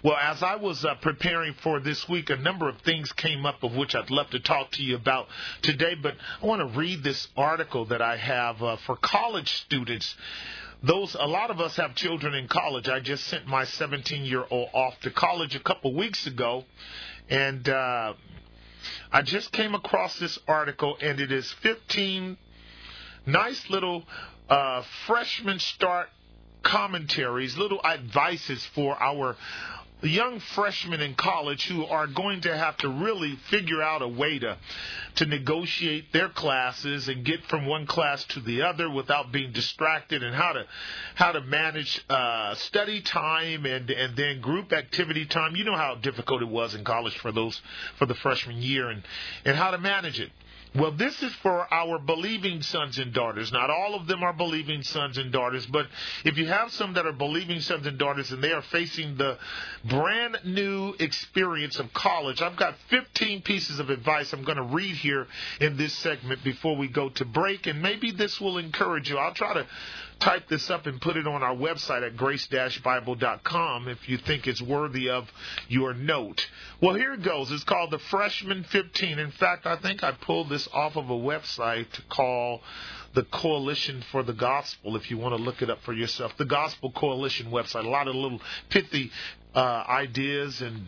Well, as I was preparing for this week, a number of things came up of which I'd love to talk to you about today, but I want to read this article that I have for college students. A lot of us have children in college. I just sent my 17-year-old off to college a couple weeks ago, and I just came across this article, and it is 15 nice little freshman start commentaries, little advices for our young freshmen in college who are going to have to really figure out a way to negotiate their classes and get from one class to the other without being distracted, and how to manage study time and then group activity time. You know how difficult it was in college for the freshman year, and how to manage it. Well, this is for our believing sons and daughters. Not all of them are believing sons and daughters, but if you have some that are believing sons and daughters and they are facing the brand new experience of college, I've got 15 pieces of advice I'm going to read here in this segment before we go to break, and maybe this will encourage you. I'll try to type this up and put it on our website at grace-bible.com if you think it's worthy of your note. Well, here it goes. It's called the Freshman 15. In fact, I think I pulled this off of a website called the Coalition for the Gospel, if you want to look it up for yourself. The Gospel Coalition website. A lot of little pithy ideas and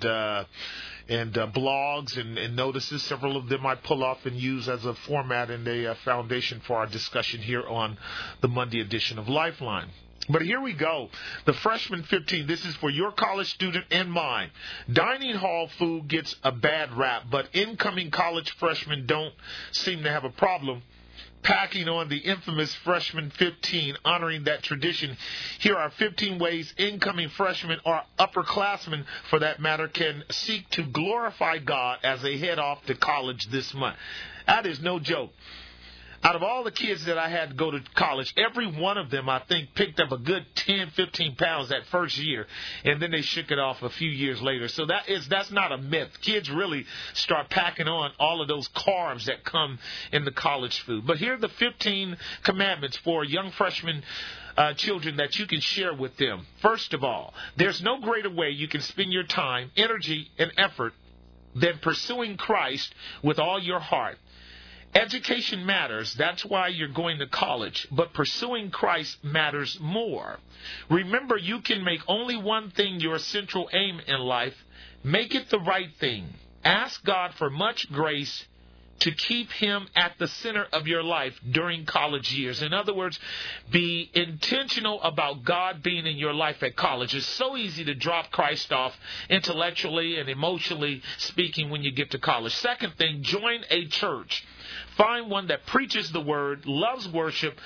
blogs and notices. Several of them I pull off and use as a format and a foundation for our discussion here on the Monday edition of Lifeline. But here we go. The Freshman 15. This is for your college student and mine. Dining hall food gets a bad rap, but incoming college freshmen don't seem to have a problem packing on the infamous Freshman 15, honoring that tradition. Here are 15 ways incoming freshmen or upperclassmen, for that matter, can seek to glorify God as they head off to college this month. That is no joke. Out of all the kids that I had to go to college, every one of them, I think, picked up a good 10, 15 pounds that first year, and then they shook it off a few years later. So that's not a myth. Kids really start packing on all of those carbs that come in the college food. But here are the 15 commandments for young freshmen children that you can share with them. First of all, there's no greater way you can spend your time, energy, and effort than pursuing Christ with all your heart. Education matters. That's why you're going to college. But pursuing Christ matters more. Remember, you can make only one thing your central aim in life. Make it the right thing. Ask God for much grace to keep Him at the center of your life during college years. In other words, be intentional about God being in your life at college. It's so easy to drop Christ off intellectually and emotionally speaking when you get to college. Second thing, join a church. Find one that preaches the word, loves worship,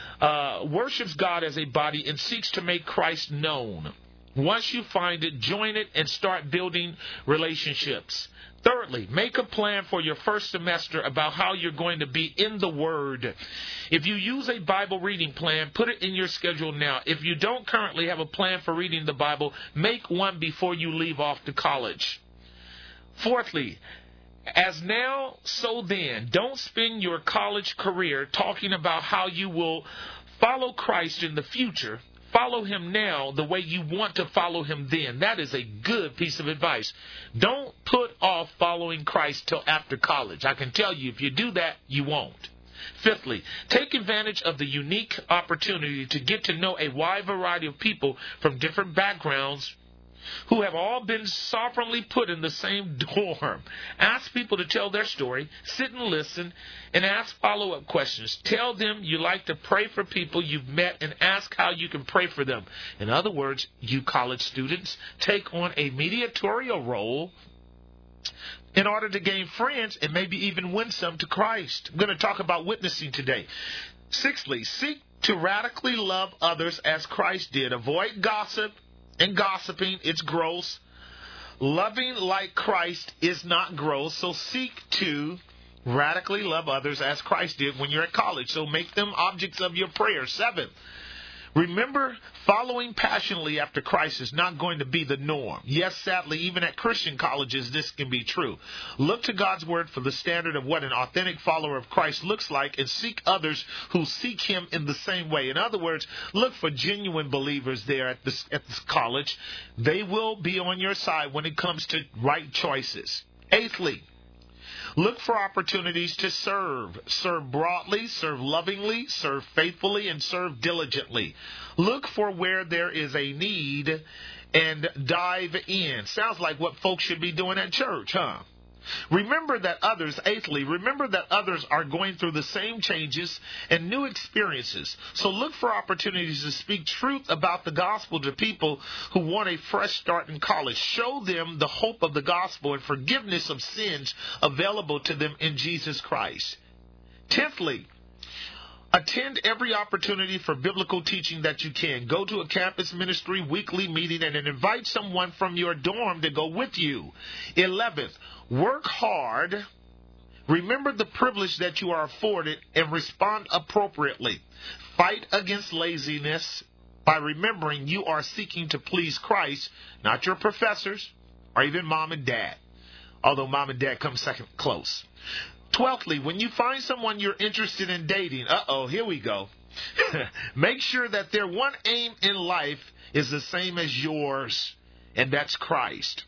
worships God as a body, and seeks to make Christ known. Once you find it, join it and start building relationships. Thirdly, make a plan for your first semester about how you're going to be in the Word. If you use a Bible reading plan, put it in your schedule now. If you don't currently have a plan for reading the Bible, make one before you leave off to college. Fourthly, as now, so then, don't spend your college career talking about how you will follow Christ in the future. Follow Him now the way you want to follow Him then. That is a good piece of advice. Don't put off following Christ till after college. I can tell you, if you do that, you won't. Fifthly, take advantage of the unique opportunity to get to know a wide variety of people from different backgrounds who have all been sovereignly put in the same dorm. Ask people to tell their story, sit and listen, and ask follow-up questions. Tell them you like to pray for people you've met and ask how you can pray for them. In other words, you college students, take on a mediatorial role in order to gain friends and maybe even win some to Christ. I'm going to talk about witnessing today. Sixthly, seek to radically love others as Christ did. Avoid gossip and gossiping. It's gross. Loving like Christ is not gross. So seek to radically love others as Christ did when you're at college. So make them objects of your prayer. Seventh, Remember, following passionately after Christ is not going to be the norm. Yes, sadly, even at Christian colleges, this can be true. Look to God's word for the standard of what an authentic follower of Christ looks like, and seek others who seek him in the same way. In other words, look for genuine believers there at this college. They will be on your side when it comes to right choices. Eighthly, look for opportunities to serve. Serve broadly, serve lovingly, serve faithfully, and serve diligently. Look for where there is a need and dive in. Sounds like what folks should be doing at church, huh? Remember that others are going through the same changes and new experiences. So look for opportunities to speak truth about the gospel to people who want a fresh start in college. Show them the hope of the gospel and forgiveness of sins available to them in Jesus Christ. Tenthly, attend every opportunity for biblical teaching that you can. Go to a campus ministry weekly meeting and then invite someone from your dorm to go with you. 11th, work hard. Remember the privilege that you are afforded and respond appropriately. Fight against laziness by remembering you are seeking to please Christ, not your professors or even mom and dad. Although mom and dad come second close. 12thly, when you find someone you're interested in dating, here we go. Make sure that their one aim in life is the same as yours, and that's Christ.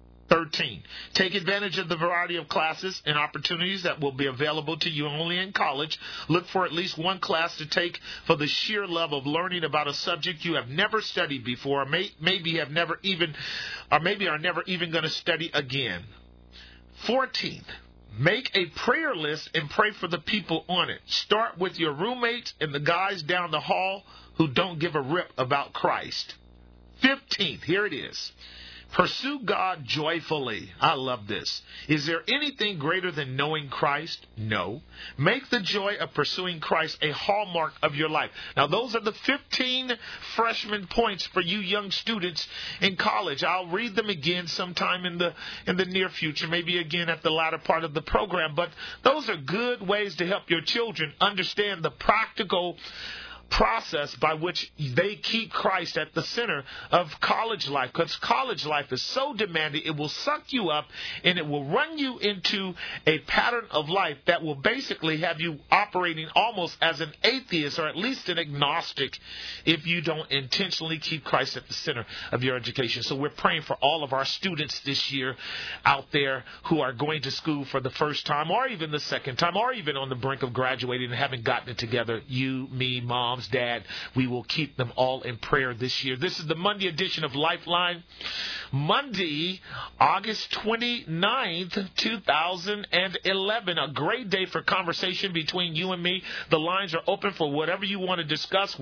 13, take advantage of the variety of classes and opportunities that will be available to you only in college. Look for at least one class to take for the sheer love of learning about a subject you have never studied before, or maybe are never even going to study again. 14th, make a prayer list and pray for the people on it. Start with your roommates and the guys down the hall who don't give a rip about Christ. 15th, here it is. Pursue God joyfully. I love this. Is there anything greater than knowing Christ? No. Make the joy of pursuing Christ a hallmark of your life. Now, those are the 15 freshman points for you young students in college. I'll read them again sometime in the near future, maybe again at the latter part of the program. But those are good ways to help your children understand the practical process by which they keep Christ at the center of college life, because college life is so demanding. It will suck you up and it will run you into a pattern of life that will basically have you operating almost as an atheist or at least an agnostic if you don't intentionally keep Christ at the center of your education. So we're praying for all of our students this year out there who are going to school for the first time or even the second time or even on the brink of graduating and haven't gotten it together. You, me, moms, dad, we will keep them all in prayer this year. This is the Monday edition of Lifeline. Monday, August 29th, 2011. A great day for conversation between you and me. The lines are open for whatever you want to discuss.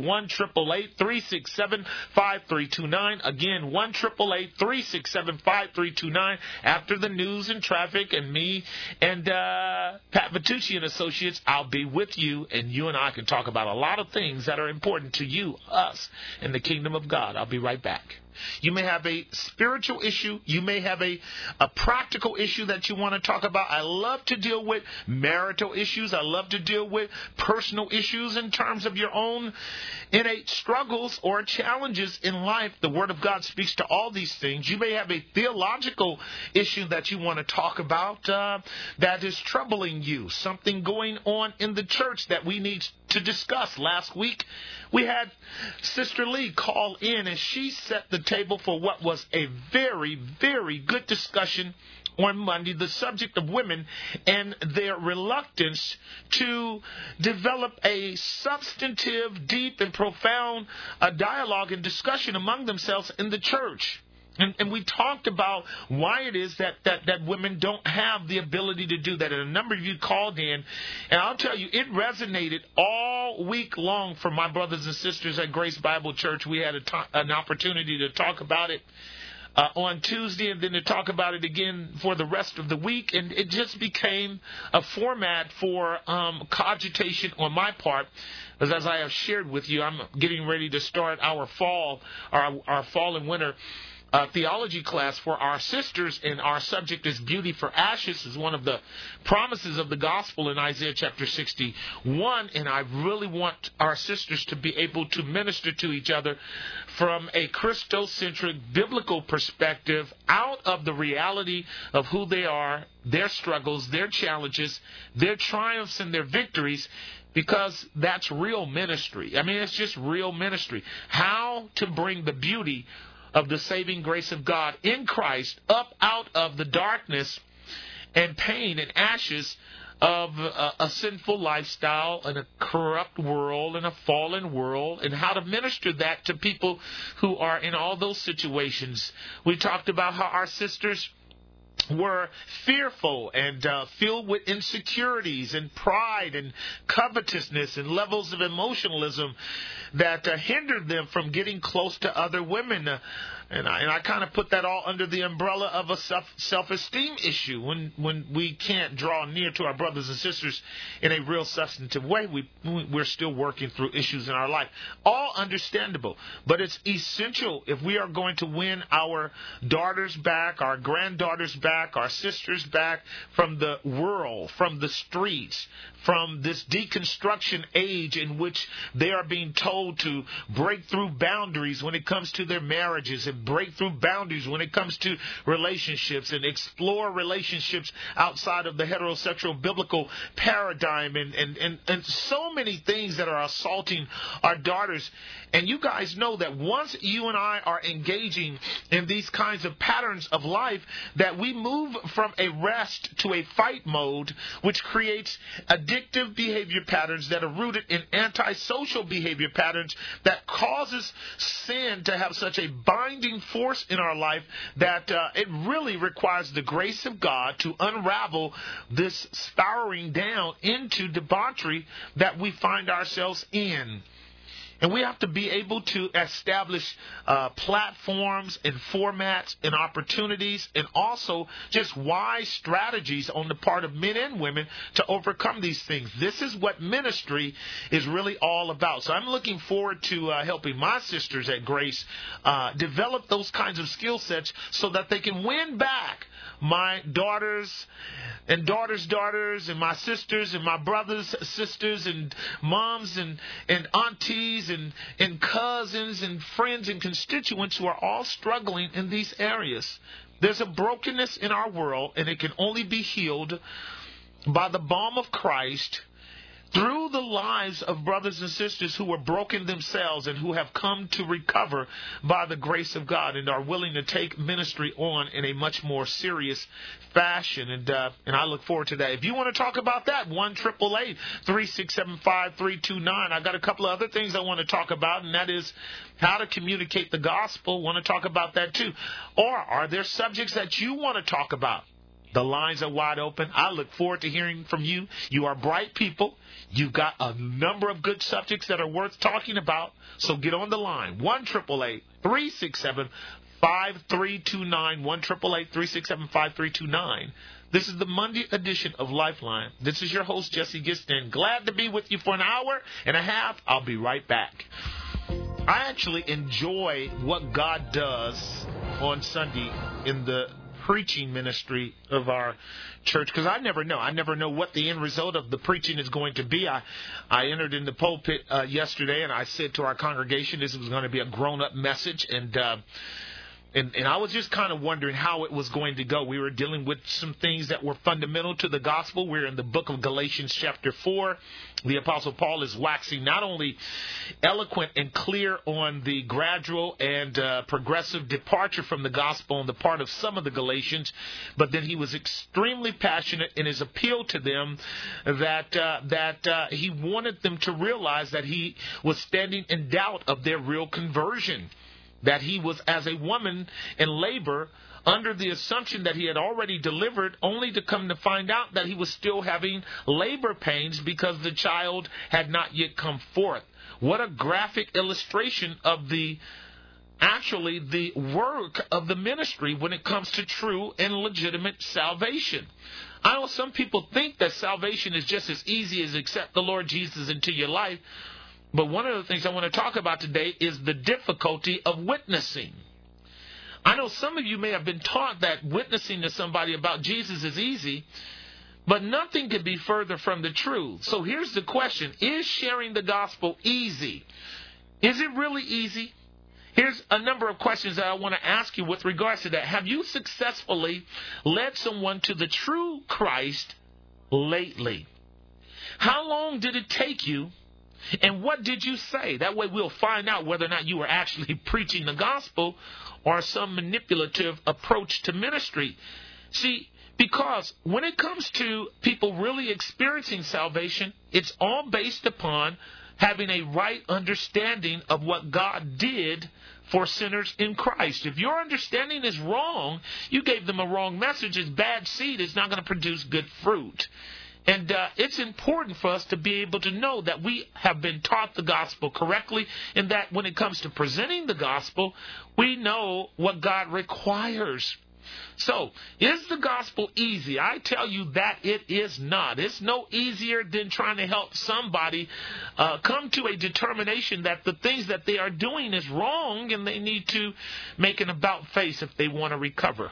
1-888-367-5329. Again, 1-888-367-5329. After the news and traffic and me and Pat Vitucci and Associates, I'll be with you, and you and I can talk about a lot of things that are important to you, us, and the kingdom of God. I'll be right back. You may have a spiritual issue. You may have a practical issue that you want to talk about. I love to deal with marital issues. I love to deal with personal issues in terms of your own innate struggles or challenges in life. The Word of God speaks to all these things. You may have a theological issue that you want to talk about that is troubling you. Something going on in the church that we need to discuss. Last week, we had Sister Lee call in, and she set the table for what was a very, very good discussion on Monday, the subject of women and their reluctance to develop a substantive, deep, and profound dialogue and discussion among themselves in the church. And we talked about why it is that women don't have the ability to do that. And a number of you called in, and I'll tell you, it resonated all week long for my brothers and sisters at Grace Bible Church. We had an opportunity to talk about it on Tuesday and then to talk about it again for the rest of the week. And it just became a format for cogitation on my part. As I have shared with you, I'm getting ready to start our fall and winter theology class for our sisters, and our subject is beauty for ashes, is one of the promises of the gospel in Isaiah chapter 61, and I really want our sisters to be able to minister to each other from a Christocentric biblical perspective, out of the reality of who they are, their struggles, their challenges, their triumphs and their victories, because that's real ministry. I mean, it's just real ministry. How to bring the beauty of the saving grace of God in Christ up out of the darkness and pain and ashes of a sinful lifestyle and a corrupt world and a fallen world, and how to minister that to people who are in all those situations. We talked about how our sisters were fearful and filled with insecurities and pride and covetousness and levels of emotionalism that hindered them from getting close to other women. And I kind of put that all under the umbrella of a self-esteem issue. When we can't draw near to our brothers and sisters in a real substantive way, we're still working through issues in our life. All understandable, but it's essential if we are going to win our daughters back, our granddaughters back, our sisters back from the world, from the streets, from this deconstruction age in which they are being told to break through boundaries when it comes to their marriages, and break through boundaries when it comes to relationships, and explore relationships outside of the heterosexual biblical paradigm, and so many things that are assaulting our daughters. And you guys know that once you and I are engaging in these kinds of patterns of life, that we move from a rest to a fight mode, which creates addictive behavior patterns that are rooted in antisocial behavior patterns that causes sin to have such a binding force in our life that it really requires the grace of God to unravel this spiraling down into debauchery that we find ourselves in. And we have to be able to establish platforms and formats and opportunities, and also just wise strategies on the part of men and women to overcome these things. This is what ministry is really all about. So I'm looking forward to helping my sisters at Grace develop those kinds of skill sets so that they can win back my daughters and daughters' daughters, and my sisters and my brothers' sisters, and moms and aunties and cousins and friends and constituents who are all struggling in these areas. There's a brokenness in our world, and it can only be healed by the balm of Christ through the lives of brothers and sisters who were broken themselves and who have come to recover by the grace of God and are willing to take ministry on in a much more serious fashion. And I look forward to that. If you want to talk about that, 1-888-3675-329. I've got a couple of other things I want to talk about, and that is how to communicate the gospel. Want to talk about that too. Or are there subjects that you want to talk about? The lines are wide open. I look forward to hearing from you. You are bright people. You've got a number of good subjects that are worth talking about. So get on the line. 1-888-367-5329. 1-888-367-5329. This is the Monday edition of Lifeline. This is your host, Jesse Gistin. Glad to be with you for an hour and a half. I'll be right back. I actually enjoy what God does on Sunday in the preaching ministry of our church, because I never know what the end result of the preaching is going to be. I entered in the pulpit yesterday, and I said to our congregation this was going to be a grown-up message, and I was just kind of wondering how it was going to go. We were dealing with some things that were fundamental to the gospel. We're in the book of Galatians chapter 4. The Apostle Paul is waxing not only eloquent and clear on the gradual and progressive departure from the gospel on the part of some of the Galatians, but then he was extremely passionate in his appeal to them that he wanted them to realize that he was standing in doubt of their real conversion. That he was as a woman in labor under the assumption that he had already delivered, only to come to find out that he was still having labor pains because the child had not yet come forth. What a graphic illustration of the work of the ministry when it comes to true and legitimate salvation. I know some people think that salvation is just as easy as accept the Lord Jesus into your life. But one of the things I want to talk about today is the difficulty of witnessing. I know some of you may have been taught that witnessing to somebody about Jesus is easy, but nothing could be further from the truth. So here's the question. Is sharing the gospel easy? Is it really easy? Here's a number of questions that I want to ask you with regards to that. Have you successfully led someone to the true Christ lately? How long did it take you? And what did you say? That way we'll find out whether or not you were actually preaching the gospel or some manipulative approach to ministry. See, because when it comes to people really experiencing salvation, it's all based upon having a right understanding of what God did for sinners in Christ. If your understanding is wrong, you gave them a wrong message. It's bad seed. It's not going to produce good fruit. And it's important for us to be able to know that we have been taught the gospel correctly, and that when it comes to presenting the gospel, we know what God requires. So, is the gospel easy? I tell you that it is not. It's no easier than trying to help somebody come to a determination that the things that they are doing is wrong, and they need to make an about face if they want to recover.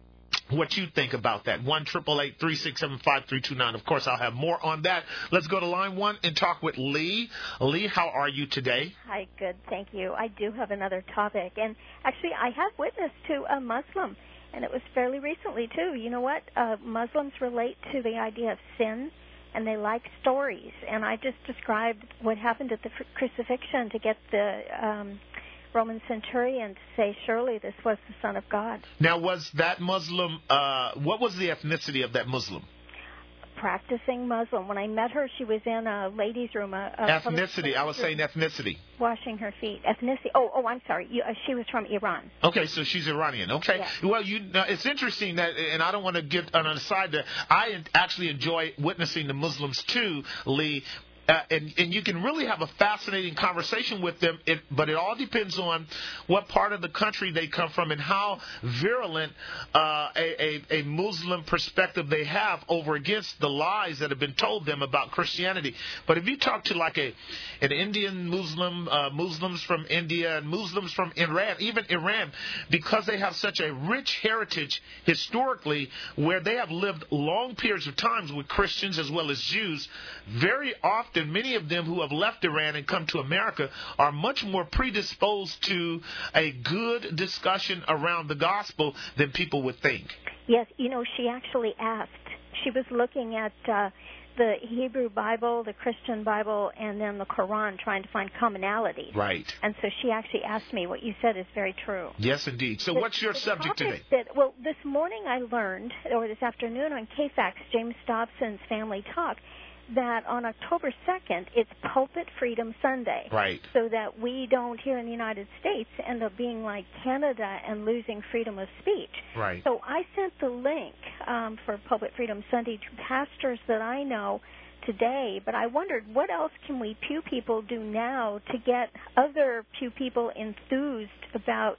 What you think about that? 1-888-367-5329. Of course, I'll have more on that. Let's go to line 1 and talk with Lee. Lee, how are you today? Hi, good, thank you. I do have another topic, and actually I have witnessed to a Muslim, and it was fairly recently too. You know what? Muslims relate to the idea of sin, and they like stories, and I just described what happened at the crucifixion to get the Roman centurion to say, surely this was the Son of God. Now, was that Muslim, what was the ethnicity of that Muslim? Practicing Muslim. When I met her, she was in a ladies' room. Ethnicity. I was saying ethnicity. Washing her feet. Ethnicity. Oh, I'm sorry. She was from Iran. Okay, so she's Iranian. Okay. Yes. Well, it's interesting that, and I don't want to get on the side that I actually enjoy witnessing the Muslims too, Lee. And you can really have a fascinating conversation with them, but it all depends on what part of the country they come from and how virulent a Muslim perspective they have over against the lies that have been told them about Christianity. But if you talk to like an Indian Muslim, Muslims from India, and Muslims from Iran, even Iran, because they have such a rich heritage historically, where they have lived long periods of times with Christians as well as Jews, very often many of them who have left Iran and come to America are much more predisposed to a good discussion around the gospel than people would think. Yes, she actually asked. She was looking at the Hebrew Bible, the Christian Bible, and then the Quran, trying to find commonalities. Right. And so she actually asked me, what you said is very true. Yes, indeed. So what's your subject today? Well, this morning I learned, or this afternoon on KFAX, James Dobson's Family Talk, that on October 2nd, it's Pulpit Freedom Sunday. Right. So that we don't, here in the United States, end up being like Canada and losing freedom of speech. Right. So I sent the link for Pulpit Freedom Sunday to pastors that I know today, but I wondered, what else can we Pew people do now to get other Pew people enthused about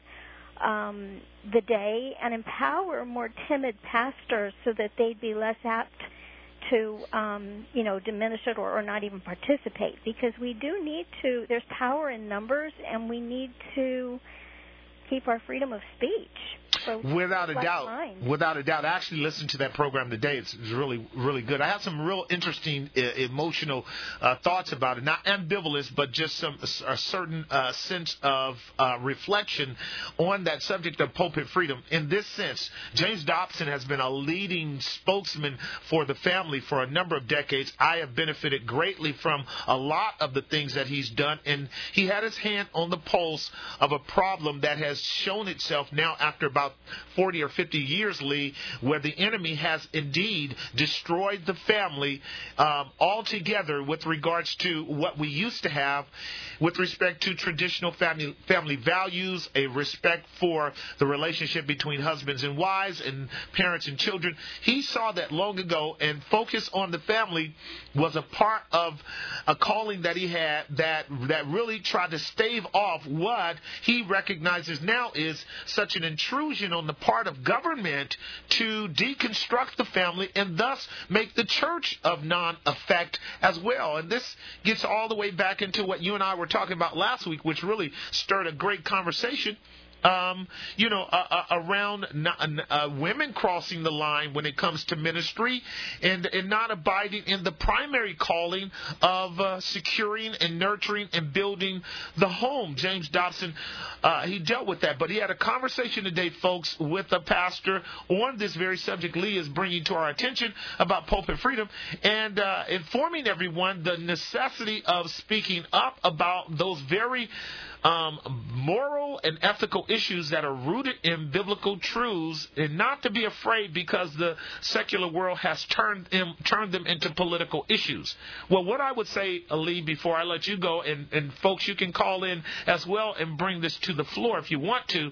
the day and empower more timid pastors so that they'd be less apt to, diminish it or not even participate, because we do need to, there's power in numbers, and we need to keep our freedom of speech. So without a doubt. I actually listened to that program today. It's really, really good. I had some real interesting, emotional thoughts about it. Not ambivalence, but just a certain sense of reflection on that subject of pulpit freedom. In this sense, James Dobson has been a leading spokesman for the family for a number of decades. I have benefited greatly from a lot of the things that he's done, and he had his hand on the pulse of a problem that has shown itself now after about 40 or 50 years, Lee, where the enemy has indeed destroyed the family altogether with regards to what we used to have with respect to traditional family values, a respect for the relationship between husbands and wives and parents and children. He saw that long ago, and focus on the family was a part of a calling that he had that really tried to stave off what he recognizes now is such an intrusion on the part of government to deconstruct the family and thus make the church of non-effect as well. And this gets all the way back into what you and I were talking about last week, which really stirred a great conversation. around women crossing the line when it comes to ministry and not abiding in the primary calling of securing and nurturing and building the home. James Dobson, he dealt with that, but he had a conversation today, folks, with a pastor on this very subject Lee is bringing to our attention about pulpit freedom and informing everyone the necessity of speaking up about those very moral and ethical issues that are rooted in biblical truths, and not to be afraid because the secular world has turned them into political issues. Well, what I would say, Ali, before I let you go, and folks, you can call in as well and bring this to the floor if you want to.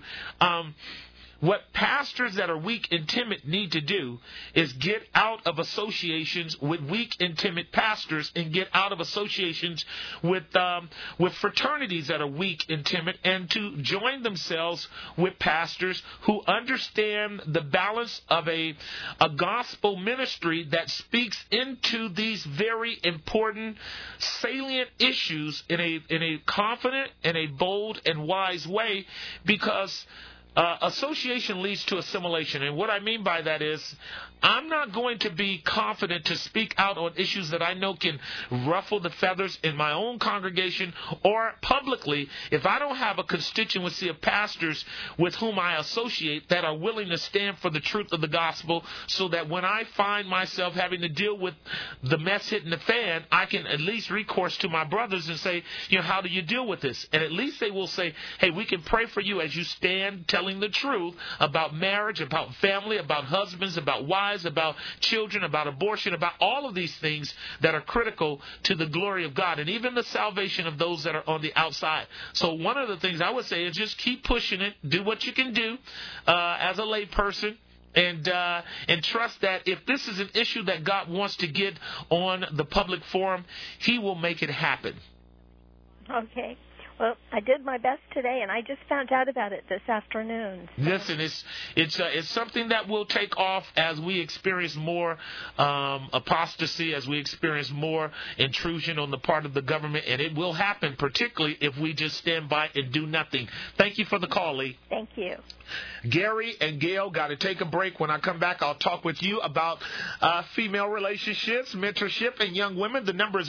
What pastors that are weak and timid need to do is get out of associations with weak and timid pastors and get out of associations with fraternities that are weak and timid, and to join themselves with pastors who understand the balance of a gospel ministry that speaks into these very important, salient issues in a confident and a bold and wise way, because association leads to assimilation. And what I mean by that is I'm not going to be confident to speak out on issues that I know can ruffle the feathers in my own congregation or publicly if I don't have a constituency of pastors with whom I associate that are willing to stand for the truth of the gospel, so that when I find myself having to deal with the mess hitting the fan, I can at least recourse to my brothers and say, how do you deal with this? And at least they will say, hey, we can pray for you as you stand telling the truth about marriage, about family, about husbands, about wives, about children, about abortion, about all of these things that are critical to the glory of God and even the salvation of those that are on the outside. So one of the things I would say is just keep pushing it, do what you can do as a lay person. And trust that if this is an issue that God wants to get on the public forum, He will make it happen. Okay. Well, I did my best today, and I just found out about it this afternoon. So. Listen, it's something that will take off as we experience more apostasy, as we experience more intrusion on the part of the government, and it will happen, particularly if we just stand by and do nothing. Thank you for the call, Lee. Thank you. Gary and Gail, got to take a break. When I come back, I'll talk with you about female relationships, mentorship, and young women. The number is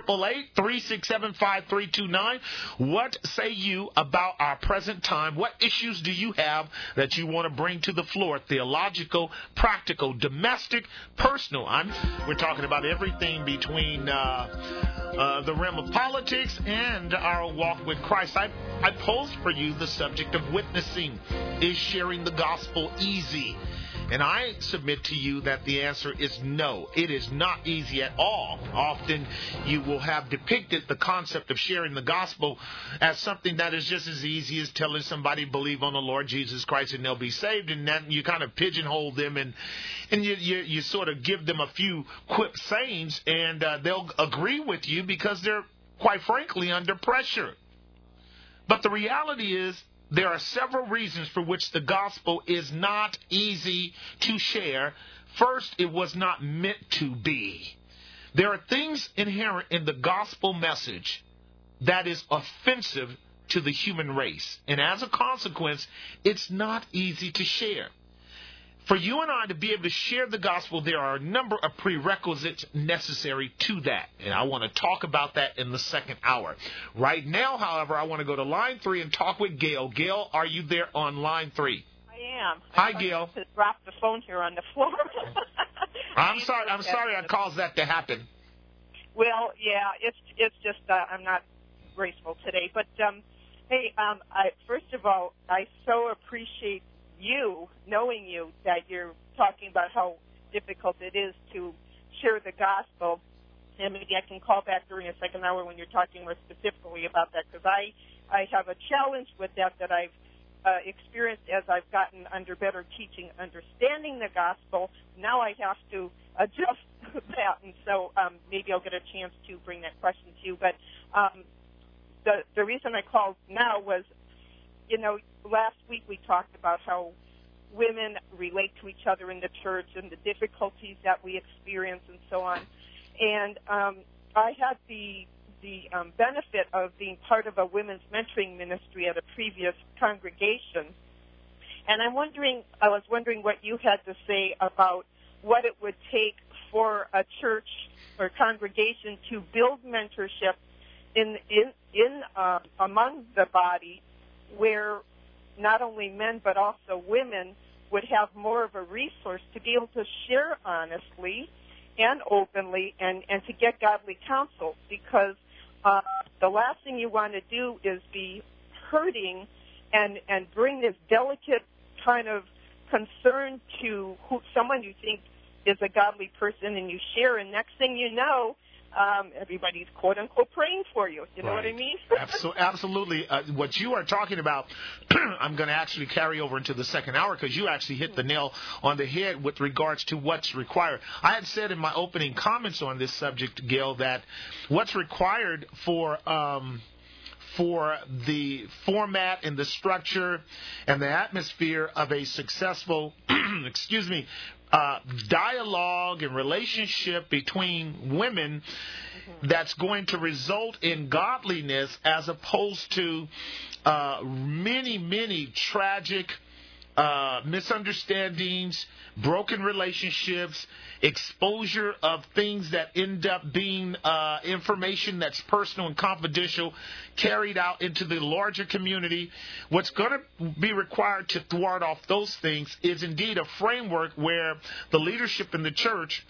1-888-367-5329. What say you about our present time? What issues do you have that you want to bring to the floor? Theological, practical, domestic, personal. We're talking about everything between the realm of politics and our walk with Christ. I posed for you the subject of witnessing. Is sharing the gospel easy? And I submit to you that the answer is no. It is not easy at all. Often you will have depicted the concept of sharing the gospel as something that is just as easy as telling somebody believe on the Lord Jesus Christ and they'll be saved, and then you kind of pigeonhole them and you sort of give them a few quip sayings, and they'll agree with you because they're, quite frankly, under pressure. But the reality is, there are several reasons for which the gospel is not easy to share. First, it was not meant to be. There are things inherent in the gospel message that is offensive to the human race. And as a consequence, it's not easy to share. For you and I to be able to share the gospel, there are a number of prerequisites necessary to that. And I want to talk about that in the second hour. Right now, however, I want to go to line 3 and talk with Gail. Gail, are you there on line 3? I am. Hi, Gail. I just dropped the phone here on the floor. I'm sorry I caused that to happen. Well, yeah, it's just I'm not graceful today. But, hey, first of all, I so appreciate you, knowing you, that you're talking about how difficult it is to share the gospel. And maybe I can call back during a second hour when you're talking more specifically about that, because I have a challenge with that I've experienced as I've gotten under better teaching, understanding the gospel. Now I have to adjust that, and so maybe I'll get a chance to bring that question to you. But the reason I called now was, last week we talked about how women relate to each other in the church and the difficulties that we experience and so on. And I had the the benefit of being part of a women's mentoring ministry at a previous congregation. And I was wondering what you had to say about what it would take for a church or congregation to build mentorship in among the body, where not only men but also women would have more of a resource to be able to share honestly and openly and to get godly counsel, because the last thing you want to do is be hurting and bring this delicate kind of concern to someone you think is a godly person, and you share, and next thing you know, everybody's quote-unquote praying for you. You know what I mean? Absolutely. What you are talking about, I'm going to actually carry over into the second hour, because you actually hit the nail on the head with regards to what's required. I had said in my opening comments on this subject, Gail, that what's required for the format and the structure and the atmosphere of a successful, dialogue and relationship between women that's going to result in godliness, as opposed to many, many tragic misunderstandings, broken relationships, exposure of things that end up being information that's personal and confidential carried out into the larger community. What's going to be required to thwart off those things is indeed a framework where the leadership in the church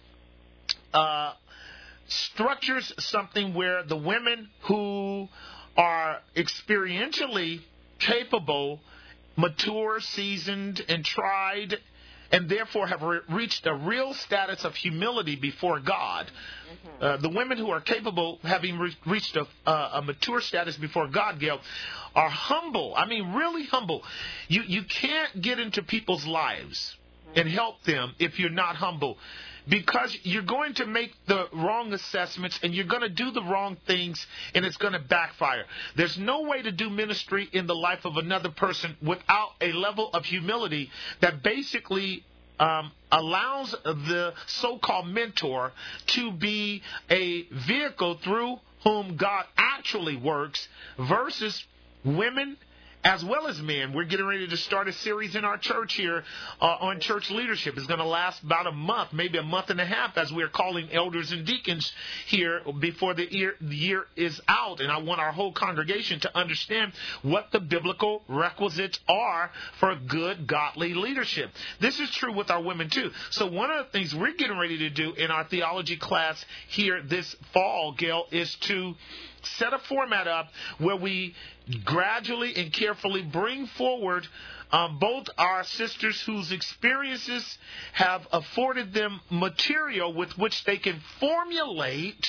structures something where the women who are experientially capable, mature, seasoned, and tried, and therefore have reached a real status of humility before God. The women who are capable, having reached a mature status before God, Gail, are humble. I mean, really humble. You can't get into people's lives and help them if you're not humble, because you're going to make the wrong assessments and you're going to do the wrong things, and it's going to backfire. There's no way to do ministry in the life of another person without a level of humility that basically allows the so-called mentor to be a vehicle through whom God actually works, versus women as well as men. We're getting ready to start a series in our church here on church leadership. It's going to last about a month, maybe a month and a half, as we're calling elders and deacons here before the year is out. And I want our whole congregation to understand what the biblical requisites are for good, godly leadership. This is true with our women too. So one of the things we're getting ready to do in our theology class here this fall, Gail, is to set a format up where we gradually and carefully bring forward both our sisters whose experiences have afforded them material with which they can formulate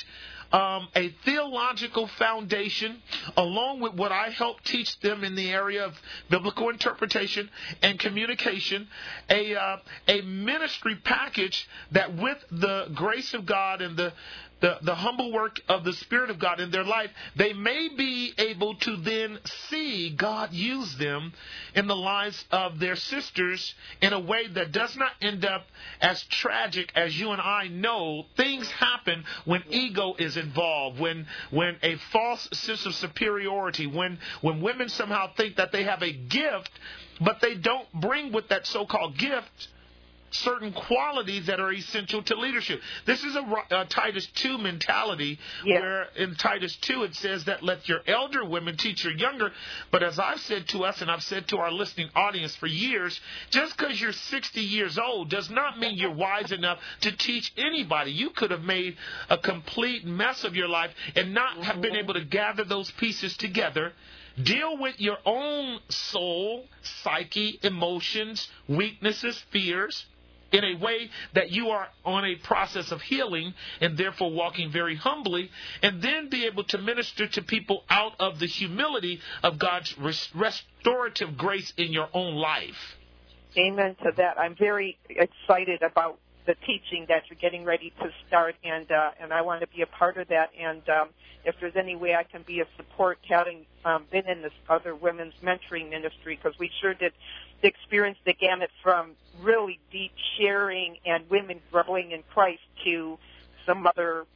a theological foundation, along with what I help teach them in the area of biblical interpretation and communication, a ministry package that, with the grace of God and the humble work of the Spirit of God in their life, they may be able to then see God use them in the lives of their sisters in a way that does not end up as tragic as you and I know. Things happen when ego is involved, when a false sense of superiority, when women somehow think that they have a gift, but they don't bring with that so-called gift certain qualities that are essential to leadership. This is a Titus 2 mentality, where in Titus 2 it says that let your elder women teach your younger. But as I've said to us, and I've said to our listening audience for years, just because you're 60 years old does not mean you're wise enough to teach anybody. You could have made a complete mess of your life and not have been able to gather those pieces together. Deal with your own soul, psyche, emotions, weaknesses, fears, in a way that you are on a process of healing and therefore walking very humbly, and then be able to minister to people out of the humility of God's restorative grace in your own life. Amen to that. I'm very excited about the teaching that you're getting ready to start, and I want to be a part of that. And if there's any way I can be a support, having been in this other women's mentoring ministry, because we sure did experience the gamut from really deep sharing and women growing in Christ to some other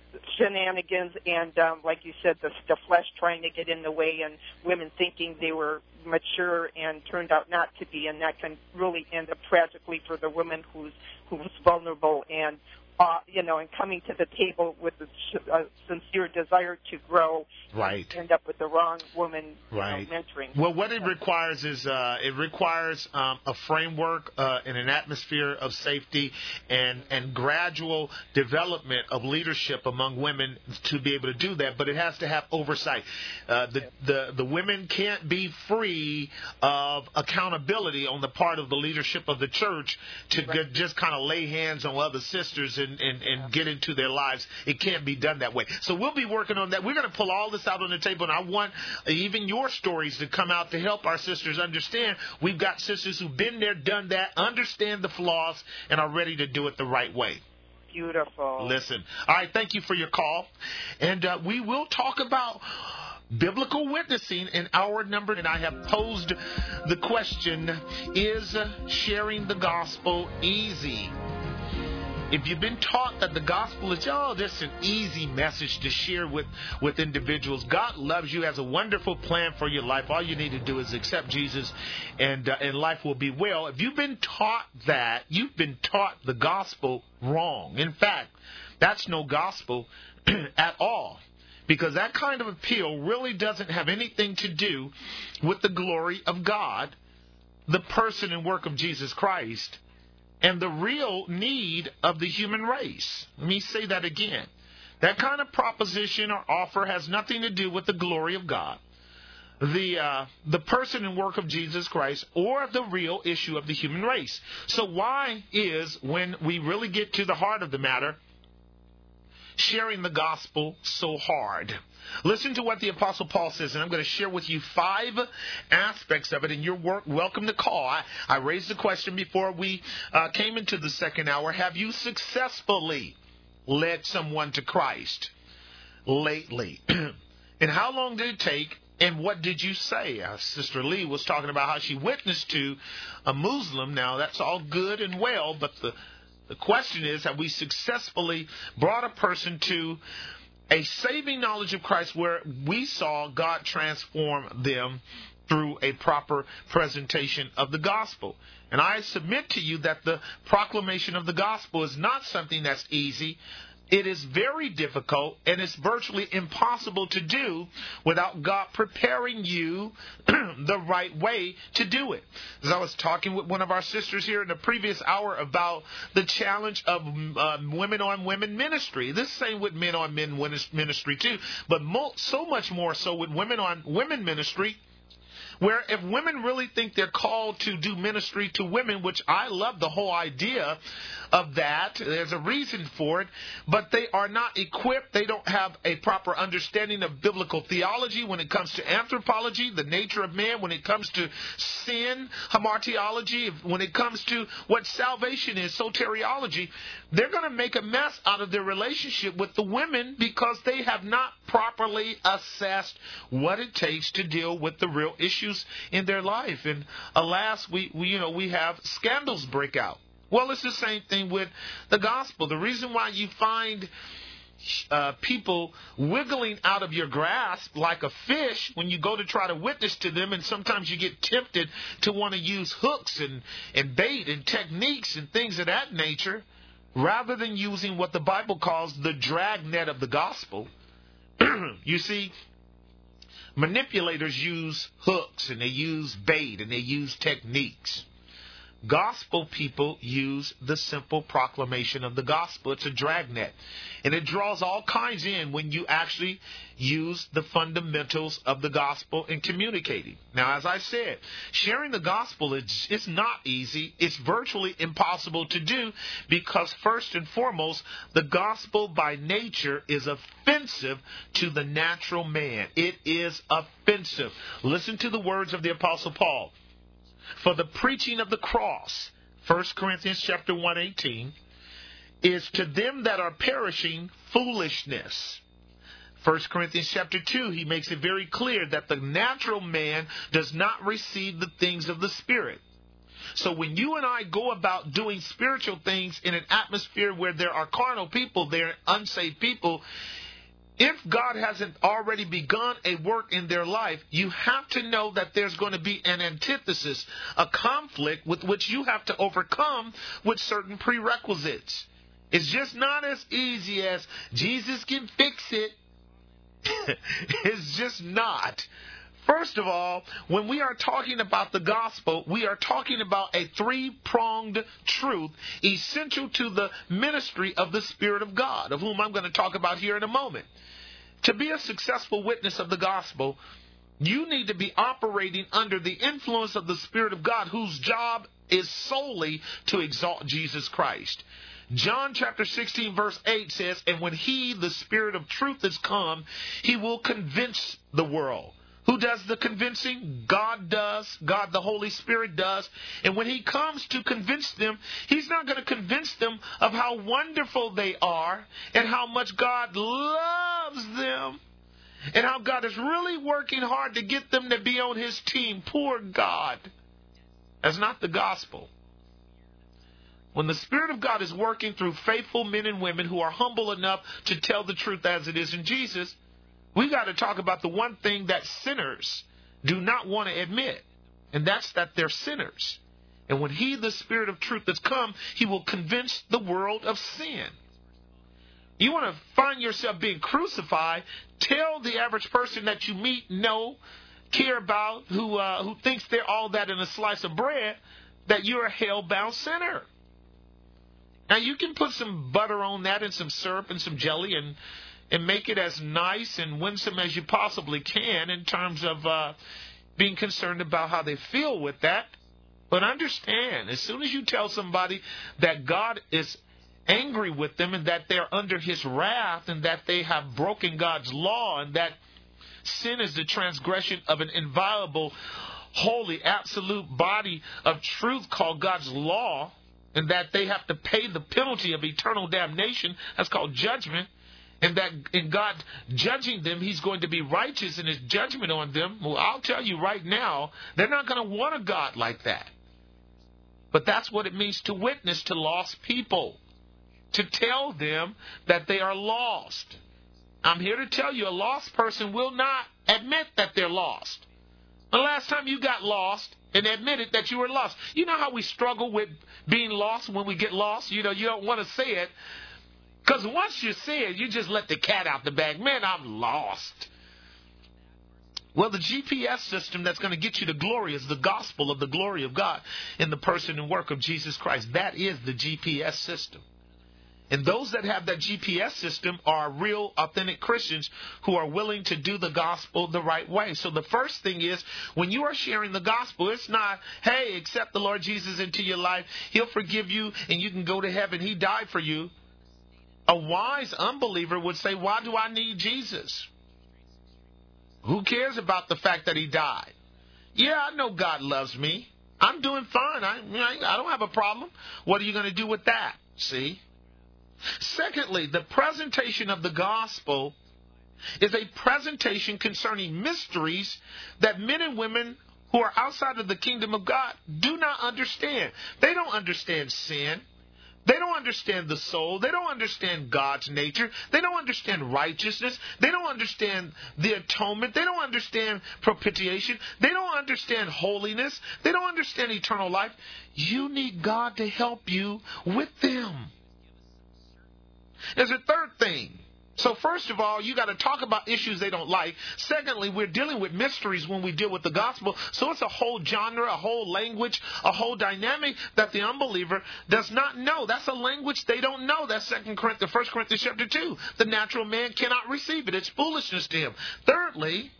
shenanigans and, like you said, the flesh trying to get in the way, and women thinking they were mature and turned out not to be, and that can really end up tragically for the woman who's vulnerable and and coming to the table with a sincere desire to grow, right, and end up with the wrong woman, right, mentoring. Well, what it requires is a framework and an atmosphere of safety and gradual development of leadership among women to be able to do that. But it has to have oversight. The women can't be free of accountability on the part of the leadership of the church to just kind of lay hands on other sisters and get into their lives. It can't be done that way. So we'll be working on that. We're going to pull all this out on the table, and I want even your stories to come out to help our sisters understand. We've got sisters who've been there, done that, understand the flaws, and are ready to do it the right way. Beautiful. Listen. All right, thank you for your call. And we will talk about biblical witnessing in our number. And I have posed the question, is sharing the gospel easy? If you've been taught that the gospel is, this is an easy message to share with individuals. God loves you, has a wonderful plan for your life. All you need to do is accept Jesus and life will be well. If you've been taught that, you've been taught the gospel wrong. In fact, that's no gospel at all. Because that kind of appeal really doesn't have anything to do with the glory of God, the person and work of Jesus Christ, and the real need of the human race. Let me say that again. That kind of proposition or offer has nothing to do with the glory of God, the person and work of Jesus Christ, or the real issue of the human race. So why is, when we really get to the heart of the matter, sharing the gospel so hard? Listen to what the Apostle Paul says, and I'm going to share with you 5 aspects of it, and you're welcome to call. I raised the question before we came into the second hour. Have you successfully led someone to Christ lately? And how long did it take, and what did you say? Sister Lee was talking about how she witnessed to a Muslim. Now, that's all good and well, but the question is, have we successfully brought a person to a saving knowledge of Christ where we saw God transform them through a proper presentation of the gospel? And I submit to you that the proclamation of the gospel is not something that's easy. It is very difficult, and it's virtually impossible to do without God preparing you the right way to do it. As I was talking with one of our sisters here in the previous hour about the challenge of women-on-women ministry. This is the same with men-on-men ministry too, but so much more so with women-on-women ministry, where if women really think they're called to do ministry to women, which I love the whole idea of that, there's a reason for it, but they are not equipped. They don't have a proper understanding of biblical theology when it comes to anthropology, the nature of man, when it comes to sin, hamartiology, when it comes to what salvation is, soteriology. They're going to make a mess out of their relationship with the women because they have not properly assessed what it takes to deal with the real issues in their life. And alas, we have scandals break out. Well, it's the same thing with the gospel. The reason why you find people wiggling out of your grasp like a fish when you go to try to witness to them, and sometimes you get tempted to want to use hooks and bait and techniques and things of that nature, rather than using what the Bible calls the dragnet of the gospel. You see, manipulators use hooks and they use bait and they use techniques. Gospel people use the simple proclamation of the gospel. It's a dragnet. And it draws all kinds in when you actually use the fundamentals of the gospel in communicating. Now, as I said, sharing the gospel is not easy. It's virtually impossible to do because, first and foremost, the gospel by nature is offensive to the natural man. It is offensive. Listen to the words of the Apostle Paul. For the preaching of the cross, 1 Corinthians chapter 1:18, is to them that are perishing foolishness. 1 Corinthians chapter 2, he makes it very clear that the natural man does not receive the things of the Spirit. So when you and I go about doing spiritual things in an atmosphere where there are carnal people, there are unsaved people, if God hasn't already begun a work in their life, you have to know that there's going to be an antithesis, a conflict with which you have to overcome with certain prerequisites. It's just not as easy as Jesus can fix it. It's just not. First of all, when we are talking about the gospel, we are talking about a three-pronged truth essential to the ministry of the Spirit of God, of whom I'm going to talk about here in a moment. To be a successful witness of the gospel, you need to be operating under the influence of the Spirit of God, whose job is solely to exalt Jesus Christ. John chapter 16 verse 8 says, "And when he, the Spirit of truth, is come, he will convince the world." Who does the convincing? God does. God the Holy Spirit does. And when he comes to convince them, he's not going to convince them of how wonderful they are and how much God loves them and how God is really working hard to get them to be on his team. Poor God. That's not the gospel. When the Spirit of God is working through faithful men and women who are humble enough to tell the truth as it is in Jesus, we got to talk about the one thing that sinners do not want to admit, and that's that they're sinners. And when he, the Spirit of truth, has come, he will convince the world of sin. You want to find yourself being crucified, tell the average person that you meet, know, care about, who thinks they're all that in a slice of bread, that you're a hell-bound sinner. Now, you can put some butter on that and some syrup and some jelly and make it as nice and winsome as you possibly can in terms of being concerned about how they feel with that. But understand, as soon as you tell somebody that God is angry with them and that they're under his wrath and that they have broken God's law and that sin is the transgression of an inviolable, holy, absolute body of truth called God's law, and that they have to pay the penalty of eternal damnation, that's called judgment, and that in God judging them, he's going to be righteous in his judgment on them. Well, I'll tell you right now, they're not going to want a God like that. But that's what it means to witness to lost people, to tell them that they are lost. I'm here to tell you, a lost person will not admit that they're lost. The last time you got lost and admitted that you were lost. You know how we struggle with being lost when we get lost? You know, you don't want to say it. Because once you say it, you just let the cat out the bag. Man, I'm lost. Well, the GPS system that's going to get you to glory is the gospel of the glory of God in the person and work of Jesus Christ. That is the GPS system. And those that have that GPS system are real, authentic Christians who are willing to do the gospel the right way. So the first thing is, when you are sharing the gospel, it's not, hey, accept the Lord Jesus into your life. He'll forgive you and you can go to heaven. He died for you. A wise unbeliever would say, why do I need Jesus? Who cares about the fact that he died? Yeah, I know God loves me. I'm doing fine. I don't have a problem. What are you going to do with that? See? Secondly, the presentation of the gospel is a presentation concerning mysteries that men and women who are outside of the kingdom of God do not understand. They don't understand sin. They don't understand the soul. They don't understand God's nature. They don't understand righteousness. They don't understand the atonement. They don't understand propitiation. They don't understand holiness. They don't understand eternal life. You need God to help you with them. There's a third thing. So first of all, you got to talk about issues they don't like. Secondly, we're dealing with mysteries when we deal with the gospel. So it's a whole genre, a whole language, a whole dynamic that the unbeliever does not know. That's a language they don't know. That's 1 Corinthians chapter 2. The natural man cannot receive it. It's foolishness to him. Thirdly,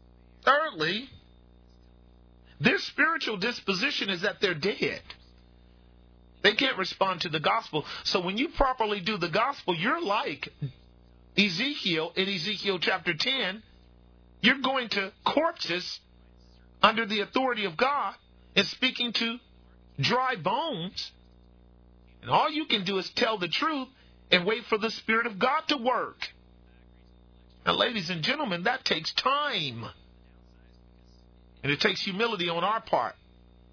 their spiritual disposition is that they're dead. They can't respond to the gospel. So when you properly do the gospel, you're like Ezekiel in Ezekiel chapter 10. You're going to corpses under the authority of God and speaking to dry bones. And all you can do is tell the truth and wait for the Spirit of God to work. Now, ladies and gentlemen, that takes time. And it takes humility on our part.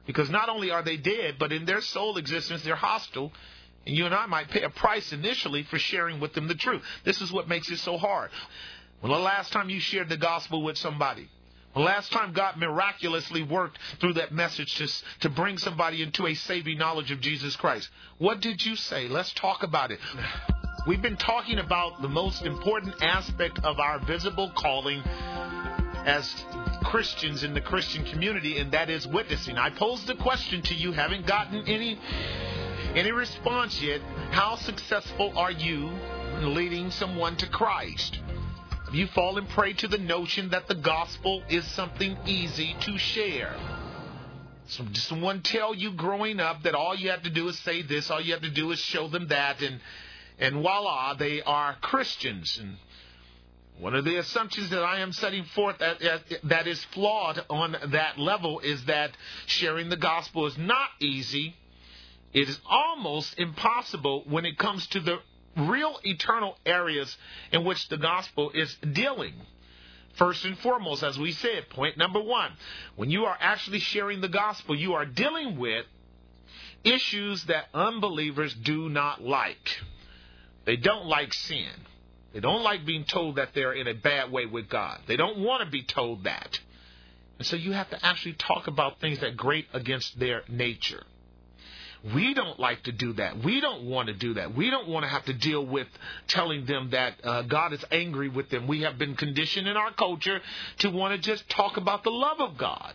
Because not only are they dead, but in their soul existence, they're hostile. And you and I might pay a price initially for sharing with them the truth. This is what makes it so hard. When the last time you shared the gospel with somebody? The last time God miraculously worked through that message to bring somebody into a saving knowledge of Jesus Christ? What did you say? Let's talk about it. We've been talking about the most important aspect of our visible calling as Christians in the Christian community, and that is witnessing. I posed the question to you, haven't gotten any response yet. How successful are you in leading someone to Christ? Have you fallen prey to the notion that the gospel is something easy to share? So did someone tell you growing up that all you have to do is say this, all you have to do is show them that, and voila, they are Christians? And one of the assumptions that I am setting forth that is flawed on that level is that sharing the gospel is not easy. It is almost impossible when it comes to the real eternal areas in which the gospel is dealing. First and foremost, as we said, point number one, when you are actually sharing the gospel, you are dealing with issues that unbelievers do not like. They don't like sin. They don't like being told that they're in a bad way with God. They don't want to be told that. And so you have to actually talk about things that grate against their nature. We don't like to do that. We don't want to do that. We don't want to have to deal with telling them that God is angry with them. We have been conditioned in our culture to want to just talk about the love of God.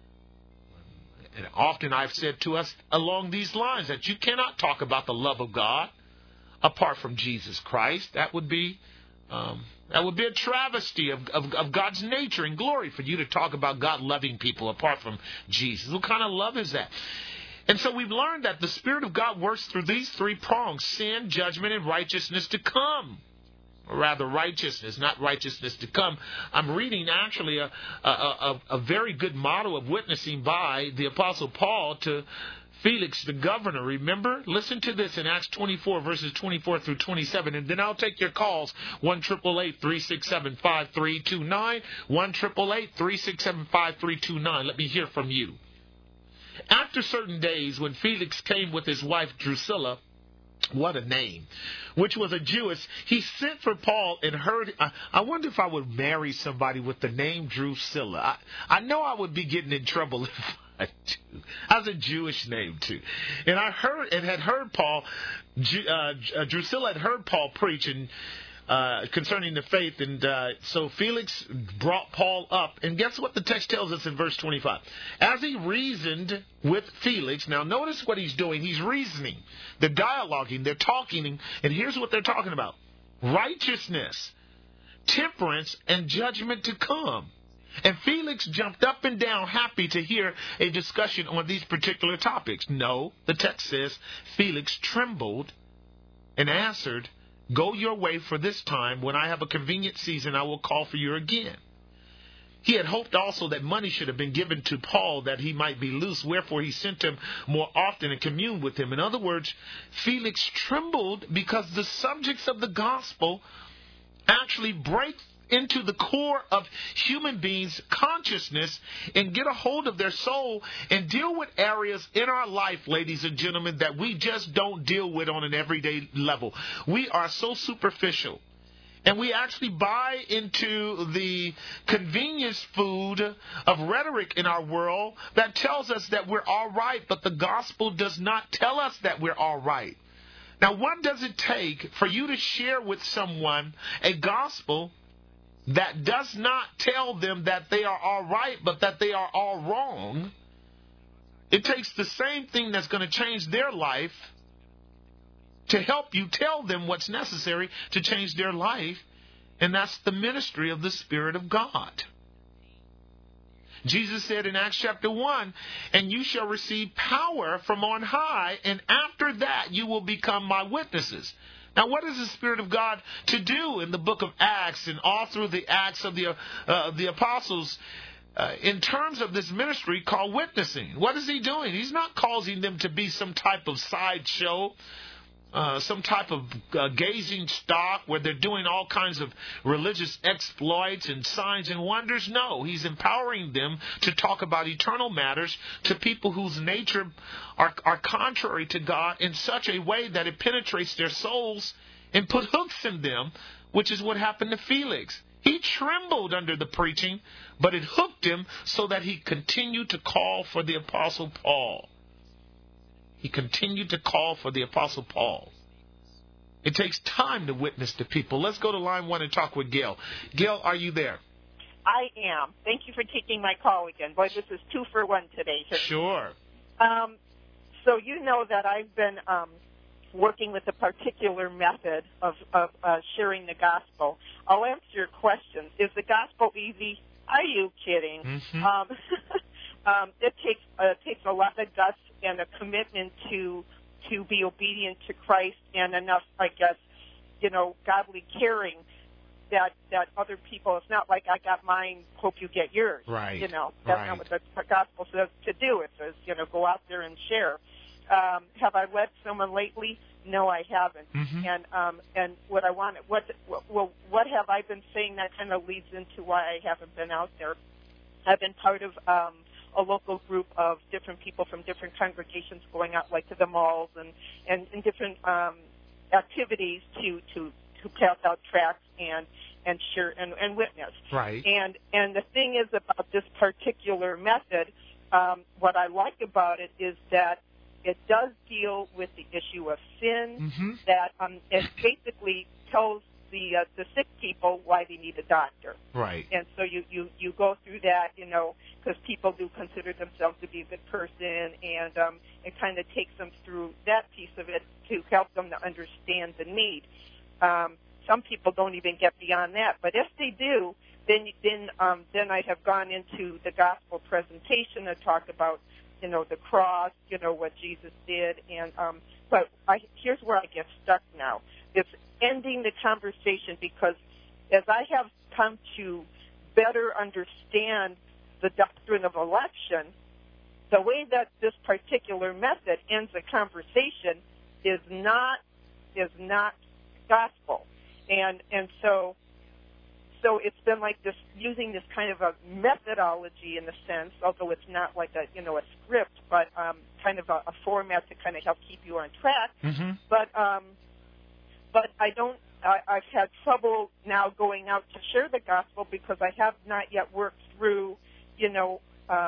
And often I've said to us along these lines that you cannot talk about the love of God apart from Jesus Christ. That would be a travesty of God's nature and glory for you to talk about God loving people apart from Jesus. What kind of love is that? And so we've learned that the Spirit of God works through these three prongs: sin, judgment, and righteousness to come. Or rather, righteousness, not righteousness to come. I'm reading actually a very good model of witnessing by the Apostle Paul to Felix the governor. Remember? Listen to this in Acts 24, verses 24 through 27, and then I'll take your calls. 1-888-367-5329, 1-888-367-5329. Let me hear from you. After certain days, when Felix came with his wife Drusilla, what a name, which was a Jewess, he sent for Paul and heard. I wonder if I would marry somebody with the name Drusilla. I know I would be getting in trouble if I do. That's a Jewish name too. And I had heard Paul. Drusilla had heard Paul preaching concerning the faith, and so Felix brought Paul up. And guess what the text tells us in verse 25? As he reasoned with Felix, now notice what he's doing. He's reasoning. They're dialoguing. They're talking. And here's what they're talking about: righteousness, temperance, and judgment to come. And Felix jumped up and down, happy to hear a discussion on these particular topics. No, the text says Felix trembled and answered, "Go your way for this time. When I have a convenient season, I will call for you again." He had hoped also that money should have been given to Paul that he might be loose. Wherefore he sent him more often and communed with him. In other words, Felix trembled because the subjects of the gospel actually break into the core of human beings' consciousness and get a hold of their soul and deal with areas in our life, ladies and gentlemen, that we just don't deal with on an everyday level. We are so superficial. And we actually buy into the convenience food of rhetoric in our world that tells us that we're all right, but the gospel does not tell us that we're all right. Now, what does it take for you to share with someone a gospel that does not tell them that they are all right, but that they are all wrong? It takes the same thing that's going to change their life to help you tell them what's necessary to change their life, and that's the ministry of the Spirit of God. Jesus said in Acts chapter 1, "And you shall receive power from on high, and after that you will become my witnesses." Now, what is the Spirit of God to do in the book of Acts and all through the Acts of the Apostles in terms of this ministry called witnessing? What is he doing? He's not causing them to be some type of sideshow some type of gazing stock where they're doing all kinds of religious exploits and signs and wonders. No, he's empowering them to talk about eternal matters to people whose nature are contrary to God in such a way that it penetrates their souls and put hooks in them, which is what happened to Felix. He trembled under the preaching, but it hooked him so that he continued to call for the Apostle Paul. He continued to call for the Apostle Paul. It takes time to witness to people. Let's go to line 1 and talk with Gail. Gail, are you there? I am. Thank you for taking my call again. Boy, this is 2 for 1 today. Sure. So you know that I've been working with a particular method of sharing the gospel. I'll answer your questions. Is the gospel easy? Are you kidding? Mm-hmm. It takes a lot of guts and a commitment to be obedient to Christ, and enough, I guess, godly caring that other people. It's not like I got mine, hope you get yours. Right. That's right. not what the gospel says to do. It says, go out there and share. Have I led someone lately? No, I haven't. Mm-hmm. And what I want, what have I been saying that kind of leads into why I haven't been out there? I've been part of a local group of different people from different congregations going out, like to the malls and different activities to pass out tracts and share and witness. Right. And the thing is about this particular method, what I like about it is that it does deal with the issue of sin. Mm-hmm. That it basically tells the sick people why they need a doctor. Right. And so you go through that, because people do consider themselves to be a good person, and it kind of takes them through that piece of it to help them to understand the need. Some people don't even get beyond that, but if they do, then I have gone into the gospel presentation and talk about the cross, what Jesus did, and but here's where I get stuck now. It's ending the conversation, because as I have come to better understand the doctrine of election, the way that this particular method ends the conversation is not gospel, and so it's been like this, using this kind of a methodology in a sense, although it's not like a script, but kind of a format to kind of help keep you on track. Mm-hmm. But I've had trouble now going out to share the gospel, because I have not yet worked through, because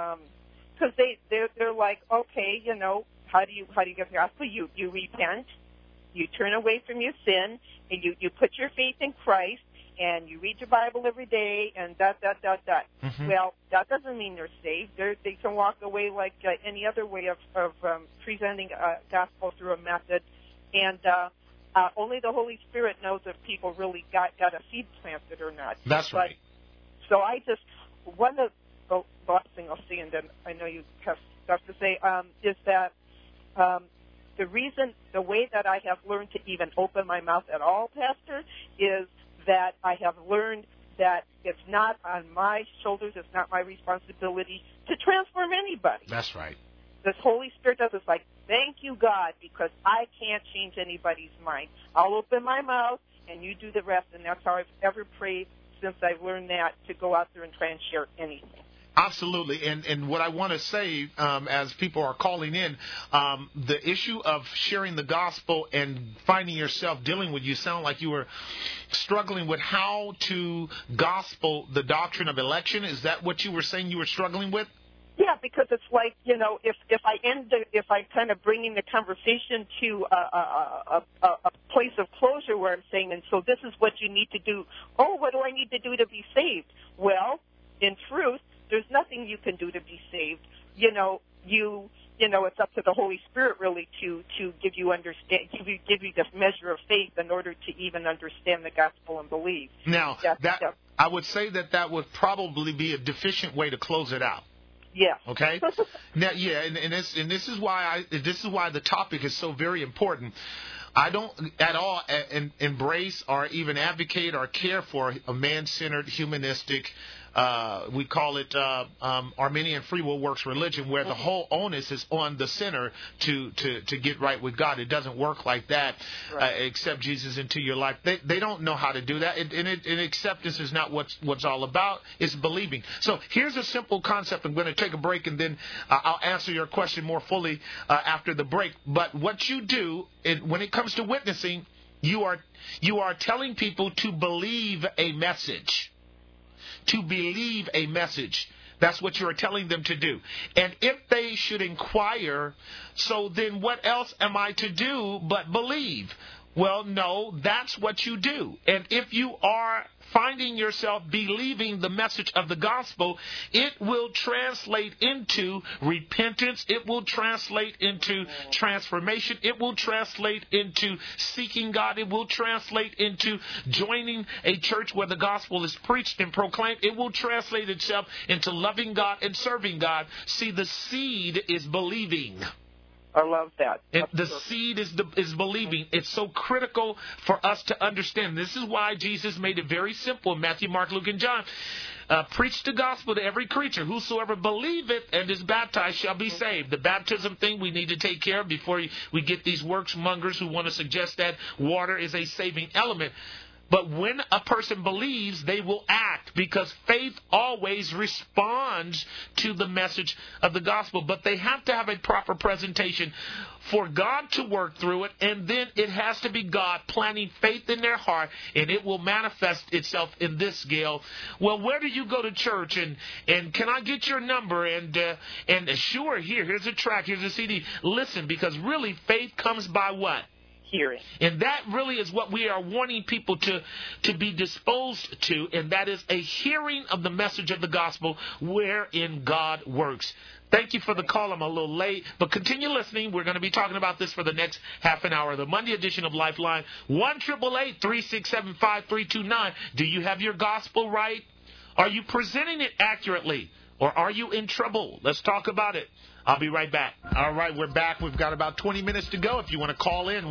they're like, okay, how do you get the gospel? You repent, you turn away from your sin, and you put your faith in Christ, and you read your Bible every day, and ... Mm-hmm. Well, that doesn't mean they're saved. They can walk away like any other way of presenting a gospel through a method, and only the Holy Spirit knows if people really got a seed planted or not. That's right. So I just, one of the last thing I'll say, and then I know you have stuff to say, is that the way that I have learned to even open my mouth at all, Pastor, is that I have learned that it's not on my shoulders, it's not my responsibility to transform anybody. That's right. The Holy Spirit does. It's like, thank you, God, because I can't change anybody's mind. I'll open my mouth, and you do the rest, and that's how I've ever prayed since I've learned that, to go out there and try and share anything. Absolutely. And what I want to say, as people are calling in, the issue of sharing the gospel and finding yourself dealing with, you sound like you were struggling with how to gospel the doctrine of election. Is that what you were saying you were struggling with? Yeah, because it's like, if I kind of bringing the conversation to a place of closure where I'm saying, and so this is what you need to do. Oh, what do I need to do to be saved? Well, in truth, there's nothing you can do to be saved. It's up to the Holy Spirit really to give you this measure of faith in order to even understand the gospel and believe. Now, I would say that would probably be a deficient way to close it out. Yeah. Okay. Now, yeah, and this is why the topic is so very important. I don't at all embrace or even advocate or care for a man-centered, humanistic we call it Arminian free will works religion, where the whole onus is on the sinner to get right with God. It doesn't work like that. Accept Jesus into your life. They don't know how to do that, and acceptance is not what's all about. It's believing. So here's a simple concept. I'm going to take a break, and then I'll answer your question more fully after the break. But what you do when it comes to witnessing, you are telling people to believe a message. To believe a message. That's what you're telling them to do. And if they should inquire, so then what else am I to do but believe? Well, no, that's what you do. And if you are finding yourself believing the message of the gospel, it will translate into repentance. It will translate into transformation. It will translate into seeking God. It will translate into joining a church where the gospel is preached and proclaimed. It will translate itself into loving God and serving God. See, the seed is believing. I love that. The seed is believing. It's so critical for us to understand. This is why Jesus made it very simple in Matthew, Mark, Luke, and John. Preach the gospel to every creature. Whosoever believeth and is baptized shall be saved. The baptism thing we need to take care of before we get these works mongers who want to suggest that water is a saving element. But when a person believes, they will act, because faith always responds to the message of the gospel. But they have to have a proper presentation for God to work through it, and then it has to be God planting faith in their heart, and it will manifest itself in this scale. Well, where do you go to church, and can I get your number? And sure, here's a track, here's a CD. Listen, because really faith comes by what? Hearing. And that really is what we are wanting people to be disposed to, and that is a hearing of the message of the gospel wherein God works. Thank you for the call. I'm a little late, but continue listening. We're going to be talking about this for the next half an hour. The Monday edition of Lifeline, 1-888-367-5329. Do you have your gospel right? Are you presenting it accurately, or are you in trouble? Let's talk about it. I'll be right back. All right, we're back. We've got about 20 minutes to go. If you want to call in,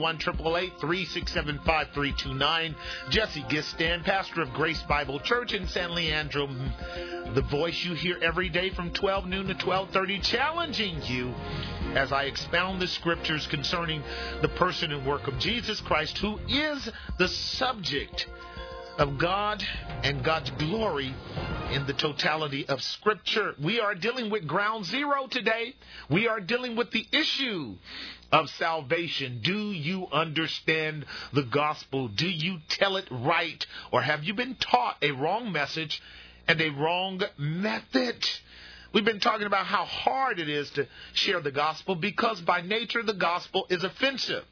1-888-367-5329. Jesse Gistan, pastor of Grace Bible Church in San Leandro. The voice you hear every day from 12 noon to 12:30, challenging you as I expound the scriptures concerning the person and work of Jesus Christ, who is the subject of God and God's glory in the totality of Scripture. We are dealing with ground zero today. We are dealing with the issue of salvation. Do you understand the gospel? Do you tell it right? Or have you been taught a wrong message and a wrong method? We've been talking about how hard it is to share the gospel, because by nature the gospel is offensive.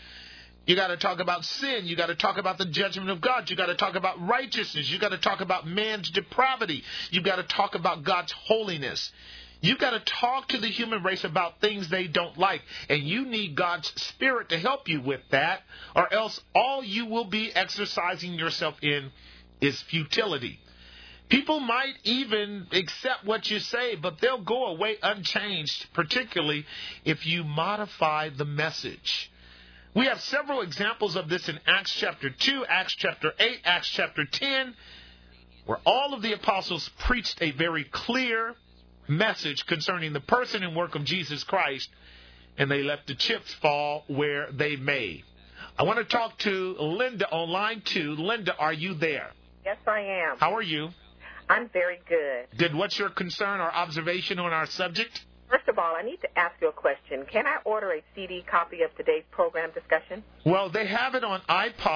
You got to talk about sin. You got to talk about the judgment of God. You got to talk about righteousness. You got to talk about man's depravity. You got to talk about God's holiness. You got to talk to the human race about things they don't like, and you need God's Spirit to help you with that, or else all you will be exercising yourself in is futility. People might even accept what you say, but they'll go away unchanged, particularly if you modify the message. We have several examples of this in Acts chapter 2, Acts chapter 8, Acts chapter 10, where all of the apostles preached a very clear message concerning the person and work of Jesus Christ, and they let the chips fall where they may. I want to talk to Linda on line 2. Linda, are you there? Yes, I am. How are you? I'm very good. Good. What's your concern or observation on our subject? First of all, I need to ask you a question. Can I order a CD copy of today's program discussion? Well, they have it on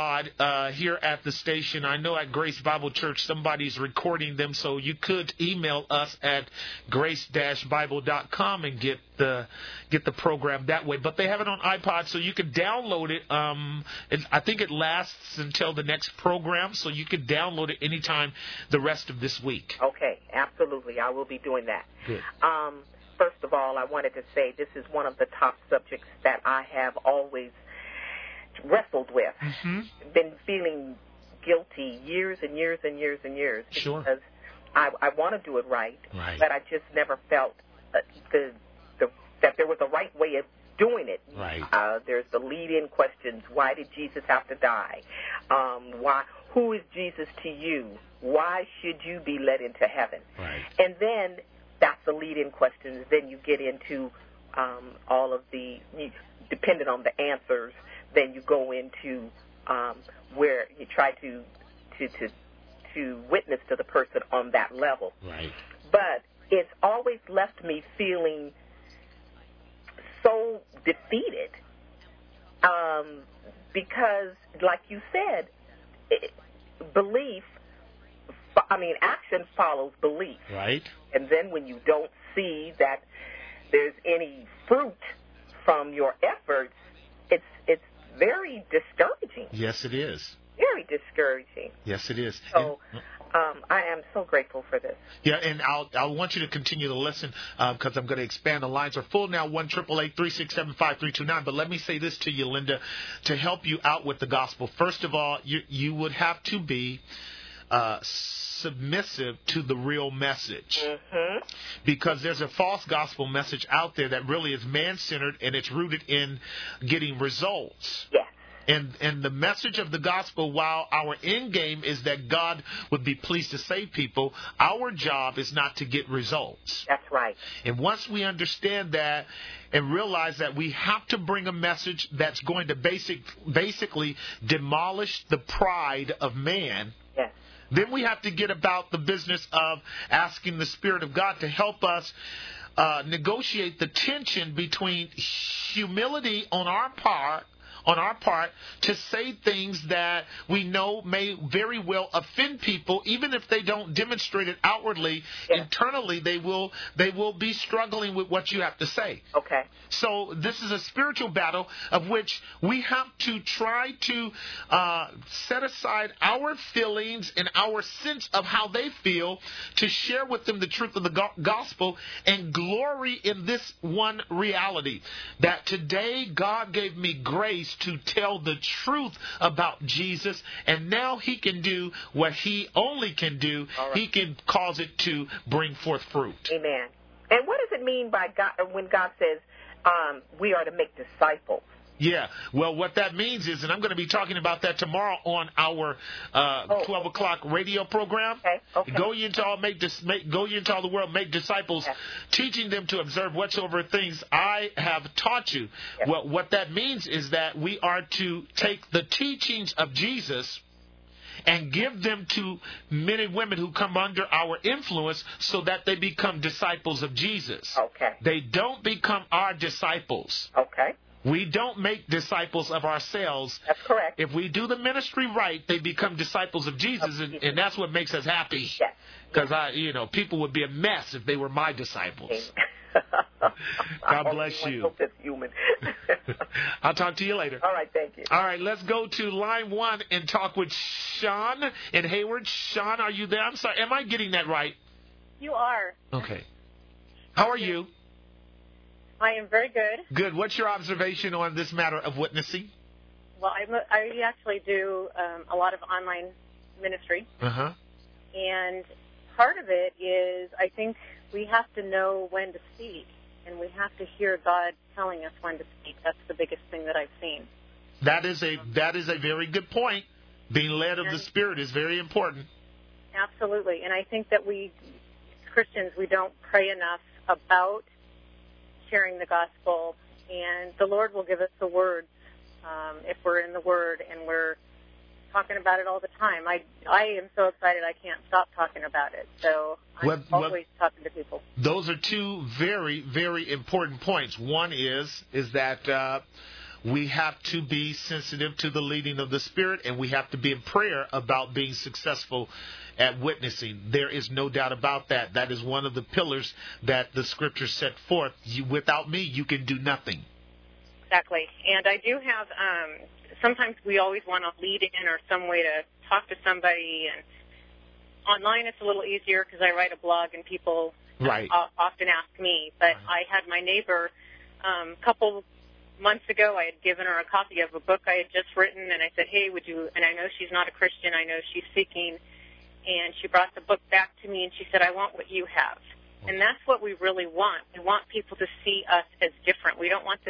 iPod here at the station. I know at Grace Bible Church somebody's recording them, so you could email us at grace-bible.com and get the program that way. But they have it on iPod, so you can download it. I think it lasts until the next program, so you can download it anytime the rest of this week. Okay, absolutely. I will be doing that. Good. First of all, I wanted to say this is one of the top subjects that I have always wrestled with. Mm-hmm. Been feeling guilty years and years and years and years. Sure. Because I want to do it right, but I just never felt that there was a right way of doing it. Right. There's the lead-in questions. Why did Jesus have to die? Who is Jesus to you? Why should you be led into heaven? Right. And then that's the lead-in questions. Then you get into all of the, depending on the answers, then you go into where you try to witness to the person on that level. Right. But it's always left me feeling so defeated because, like you said, action follows belief. Right. And then when you don't see that there's any fruit from your efforts, it's very discouraging. Yes, it is. Very discouraging. Yes, it is. So I am so grateful for this. Yeah, and I want you to continue to listen because I'm going to expand. The lines are full now, 1-888-367-5329. But let me say this to you, Linda, to help you out with the gospel. First of all, you would have to be submissive to the real message. Mm-hmm. Because there's a false gospel message out there that really is man-centered, and it's rooted in getting results. Yes. And the message of the gospel, while our end game is that God would be pleased to save people, our job is not to get results. That's right. And once we understand that and realize that we have to bring a message that's going to basically demolish the pride of man, yes, then we have to get about the business of asking the Spirit of God to help us negotiate the tension between humility on our part to say things that we know may very well offend people, even if they don't demonstrate it outwardly. Yes. Internally, they will be struggling with what you have to say. Okay. So this is a spiritual battle of which we have to try to set aside our feelings and our sense of how they feel to share with them the truth of the gospel and glory in this one reality, that today God gave me grace to tell the truth about Jesus, and now he can do what he only can do. Right. He can cause it to bring forth fruit. Amen. And what does it mean by God when God says we are to make disciples? Yeah, well, what that means is, and I'm going to be talking about that tomorrow on our 12 o'clock radio program. Okay. Go ye into all the world, make disciples, yes, teaching them to observe whatsoever things I have taught you. Yes. Well, what that means is that we are to take the teachings of Jesus and give them to men and women who come under our influence so that they become disciples of Jesus. Okay. They don't become our disciples. Okay. We don't make disciples of ourselves. That's correct. If we do the ministry right, they become disciples of Jesus, and that's what makes us happy. Yes. Because people would be a mess if they were my disciples. God bless you. Human. I'll talk to you later. All right, thank you. All right, let's go to line 1 and talk with Sean in Hayward. Sean, are you there? I'm sorry, am I getting that right? You are. Okay. How are you? I am very good. Good. What's your observation on this matter of witnessing? Well, I actually do a lot of online ministry. Uh-huh. And part of it is I think we have to know when to speak, and we have to hear God telling us when to speak. That's the biggest thing that I've seen. That is a very good point. Being led of the Spirit is very important. Absolutely. And I think that we, Christians, we don't pray enough about sharing the gospel, and the Lord will give us the words if we're in the Word and we're talking about it all the time. I am so excited I can't stop talking about it. So I'm always talking to people. Those are two very, very important points. One is that we have to be sensitive to the leading of the Spirit, and we have to be in prayer about being successful at witnessing. There is no doubt about that. That is one of the pillars that the Scriptures set forth. Without me, you can do nothing. Exactly. And I do have, sometimes we always want to lead in or some way to talk to somebody. And online it's a little easier because I write a blog and people often ask me. But I had my neighbor a couple months ago, I had given her a copy of a book I had just written, and I said, hey, would you, and I know she's not a Christian, I know she's seeking, and she brought the book back to me, and she said, I want what you have. And that's what we really want. We want people to see us as different. We don't want them to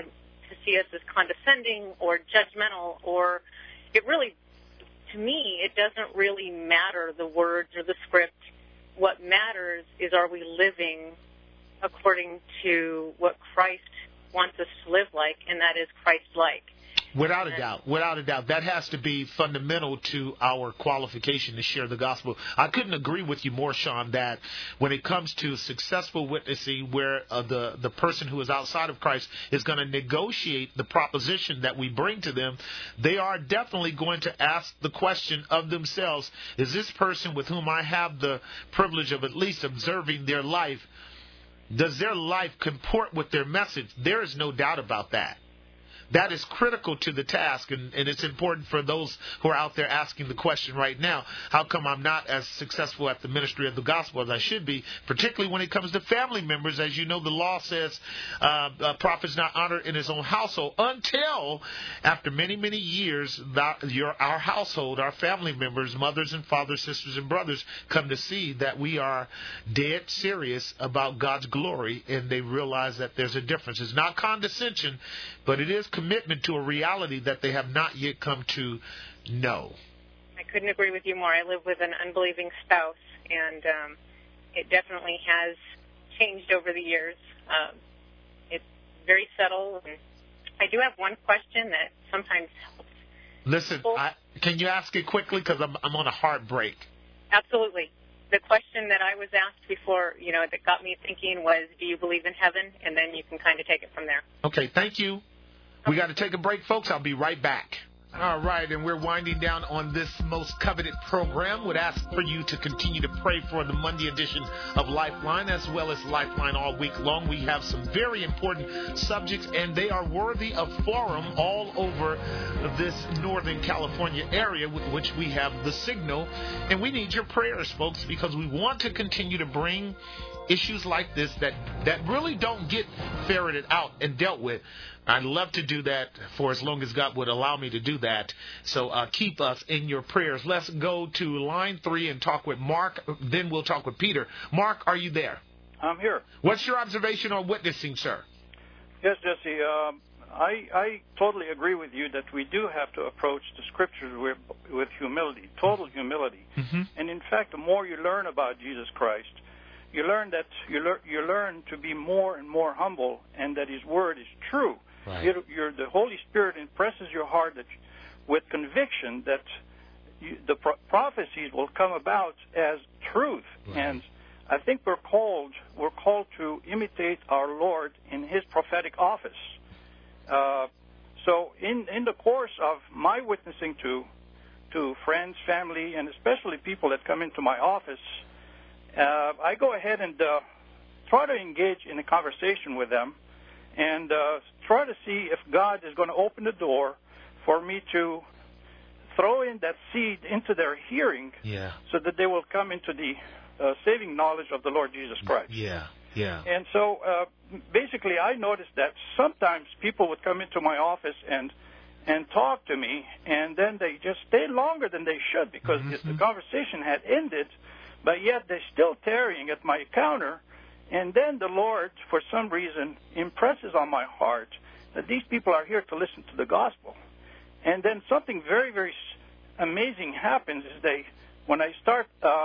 to see us as condescending or judgmental, or it really, to me, it doesn't really matter the words or the script. What matters is, are we living according to what Christ wants us to live like, and that is Christ-like. Without a doubt. That has to be fundamental to our qualification to share the gospel. I couldn't agree with you more, Sean, that when it comes to successful witnessing, where the person who is outside of Christ is going to negotiate the proposition that we bring to them, they are definitely going to ask the question of themselves, is this person with whom I have the privilege of at least observing their life, does their life comport with their message? There is no doubt about that. That is critical to the task, and it's important for those who are out there asking the question right now, how come I'm not as successful at the ministry of the gospel as I should be, particularly when it comes to family members. As you know, the law says a prophet's not honored in his own household until after many, many years, our household, our family members, mothers and fathers, sisters and brothers, come to see that we are dead serious about God's glory, and they realize that there's a difference. It's not condescension, but it is commitment to a reality that they have not yet come to know. I couldn't agree with you more. I live with an unbelieving spouse, and it definitely has changed over the years. It's very subtle. And I do have one question that sometimes helps. Listen, can you ask it quickly, because I'm on a hard break? Absolutely. The question that I was asked before, that got me thinking was, do you believe in heaven? And then you can kind of take it from there. Okay, thank you. We got to take a break, folks. I'll be right back. All right, and we're winding down on this most coveted program. Would ask for you to continue to pray for the Monday edition of Lifeline, as well as Lifeline all week long. We have some very important subjects, and they are worthy of forum all over this Northern California area, with which we have the signal. And we need your prayers, folks, because we want to continue to bring issues like this that really don't get ferreted out and dealt with. I'd love to do that for as long as God would allow me to do that. So keep us in your prayers. Let's go to line 3 and talk with Mark. Then we'll talk with Peter. Mark, are you there? I'm here. What's your observation on witnessing, sir? Yes, Jesse. I totally agree with you that we do have to approach the Scriptures with humility, total humility. Mm-hmm. And in fact, the more you learn about Jesus Christ, you learn that you learn to be more and more humble, and that His Word is true. Right. The Holy Spirit impresses your heart with conviction that the prophecies will come about as truth. Right. And I think we're called to imitate our Lord in His prophetic office. So in the course of my witnessing to friends, family, and especially people that come into my office, I go ahead and try to engage in a conversation with them, and try to see if God is going to open the door for me to throw in that seed into their hearing, so that they will come into the saving knowledge of the Lord Jesus Christ. Yeah. And so basically I noticed that sometimes people would come into my office and talk to me, and then they just stayed longer than they should, because the conversation had ended, but yet they're still tarrying at my counter. And then the Lord, for some reason, impresses on my heart that these people are here to listen to the gospel. And then something very, very amazing happens is when I start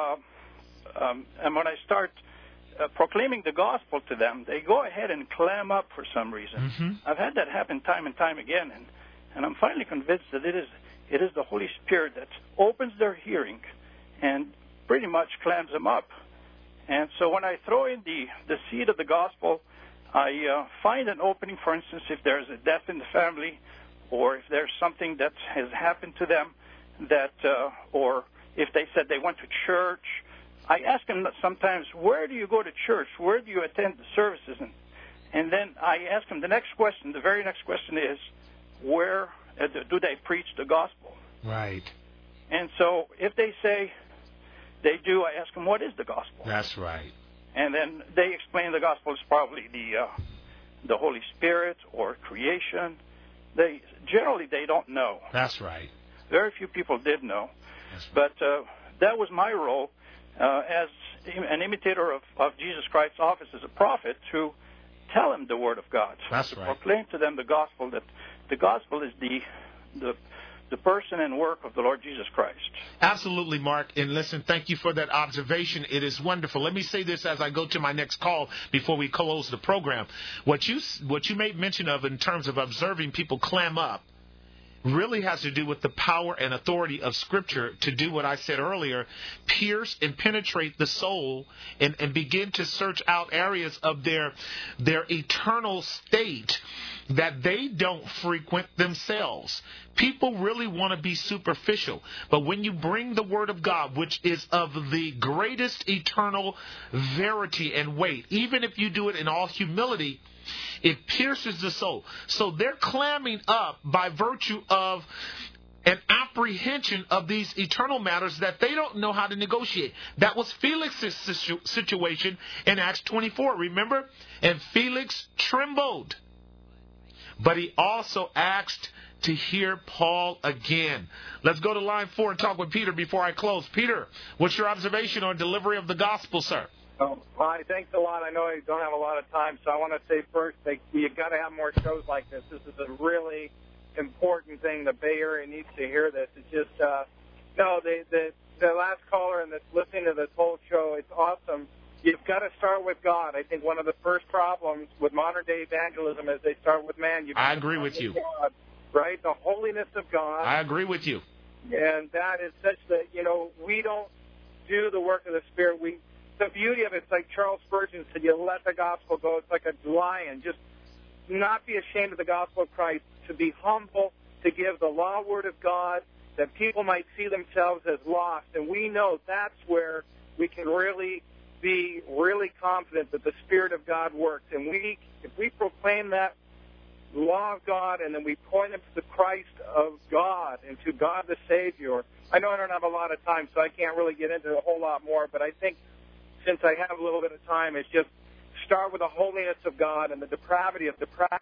proclaiming the gospel to them, they go ahead and clam up for some reason. Mm-hmm. I've had that happen time and time again, and I'm finally convinced that it is the Holy Spirit that opens their hearing and pretty much clams them up. And so when I throw in the seed of the gospel, I find an opening. For instance, if there's a death in the family, or if there's something that has happened to them, or if they said they went to church, I ask them sometimes, where do you go to church? Where do you attend the services? And then I ask them the next question. The very next question is, where do they preach the gospel? Right. And so if they say they do, I ask them, what is the gospel? That's right. And then they explain the gospel is probably the Holy Spirit or creation. They don't know. That's right. Very few people did know. But that was my role as an imitator of Jesus Christ's office as a prophet, to tell them the Word of God. That's to right. Proclaim to them the gospel, that the gospel is the person and work of the Lord Jesus Christ. Absolutely, Mark. And listen, thank you for that observation. It is wonderful. Let me say this as I go to my next call before we close the program. What you made mention of in terms of observing people clam up really has to do with the power and authority of Scripture to do what I said earlier, pierce and penetrate the soul and begin to search out areas of their eternal state that they don't frequent themselves. People really want to be superficial, but when you bring the Word of God, which is of the greatest eternal verity and weight, even if you do it in all humility, it pierces the soul. So they're clamming up by virtue of an apprehension of these eternal matters that they don't know how to negotiate. That was Felix's situation in Acts 24, remember? And Felix trembled. But he also asked to hear Paul again. Let's go to line 4 and talk with Peter before I close. Peter, what's your observation on delivery of the gospel, sir? Hi, thanks a lot. I know I don't have a lot of time, so I want to say first that you've got to have more shows like this. This is a really important thing. The Bay Area needs to hear this. It's just, the last caller and that's listening to this whole show, it's awesome. You've got to start with God. I think one of the first problems with modern-day evangelism is they start with man. I agree with you. God, right? The holiness of God. I agree with you. And that is such that, we don't do the work of the Spirit. The beauty of it's like Charles Spurgeon said, you let the gospel go. It's like a lion. Just not be ashamed of the gospel of Christ, to be humble, to give the law word of God, that people might see themselves as lost. And we know that's where we can really be really confident that the Spirit of God works. And if we proclaim that law of God and then we point them to the Christ of God and to God the Savior. I know I don't have a lot of time, so I can't really get into a whole lot more, but I think since I have a little bit of time, it's just start with the holiness of God and the depravity of depravity.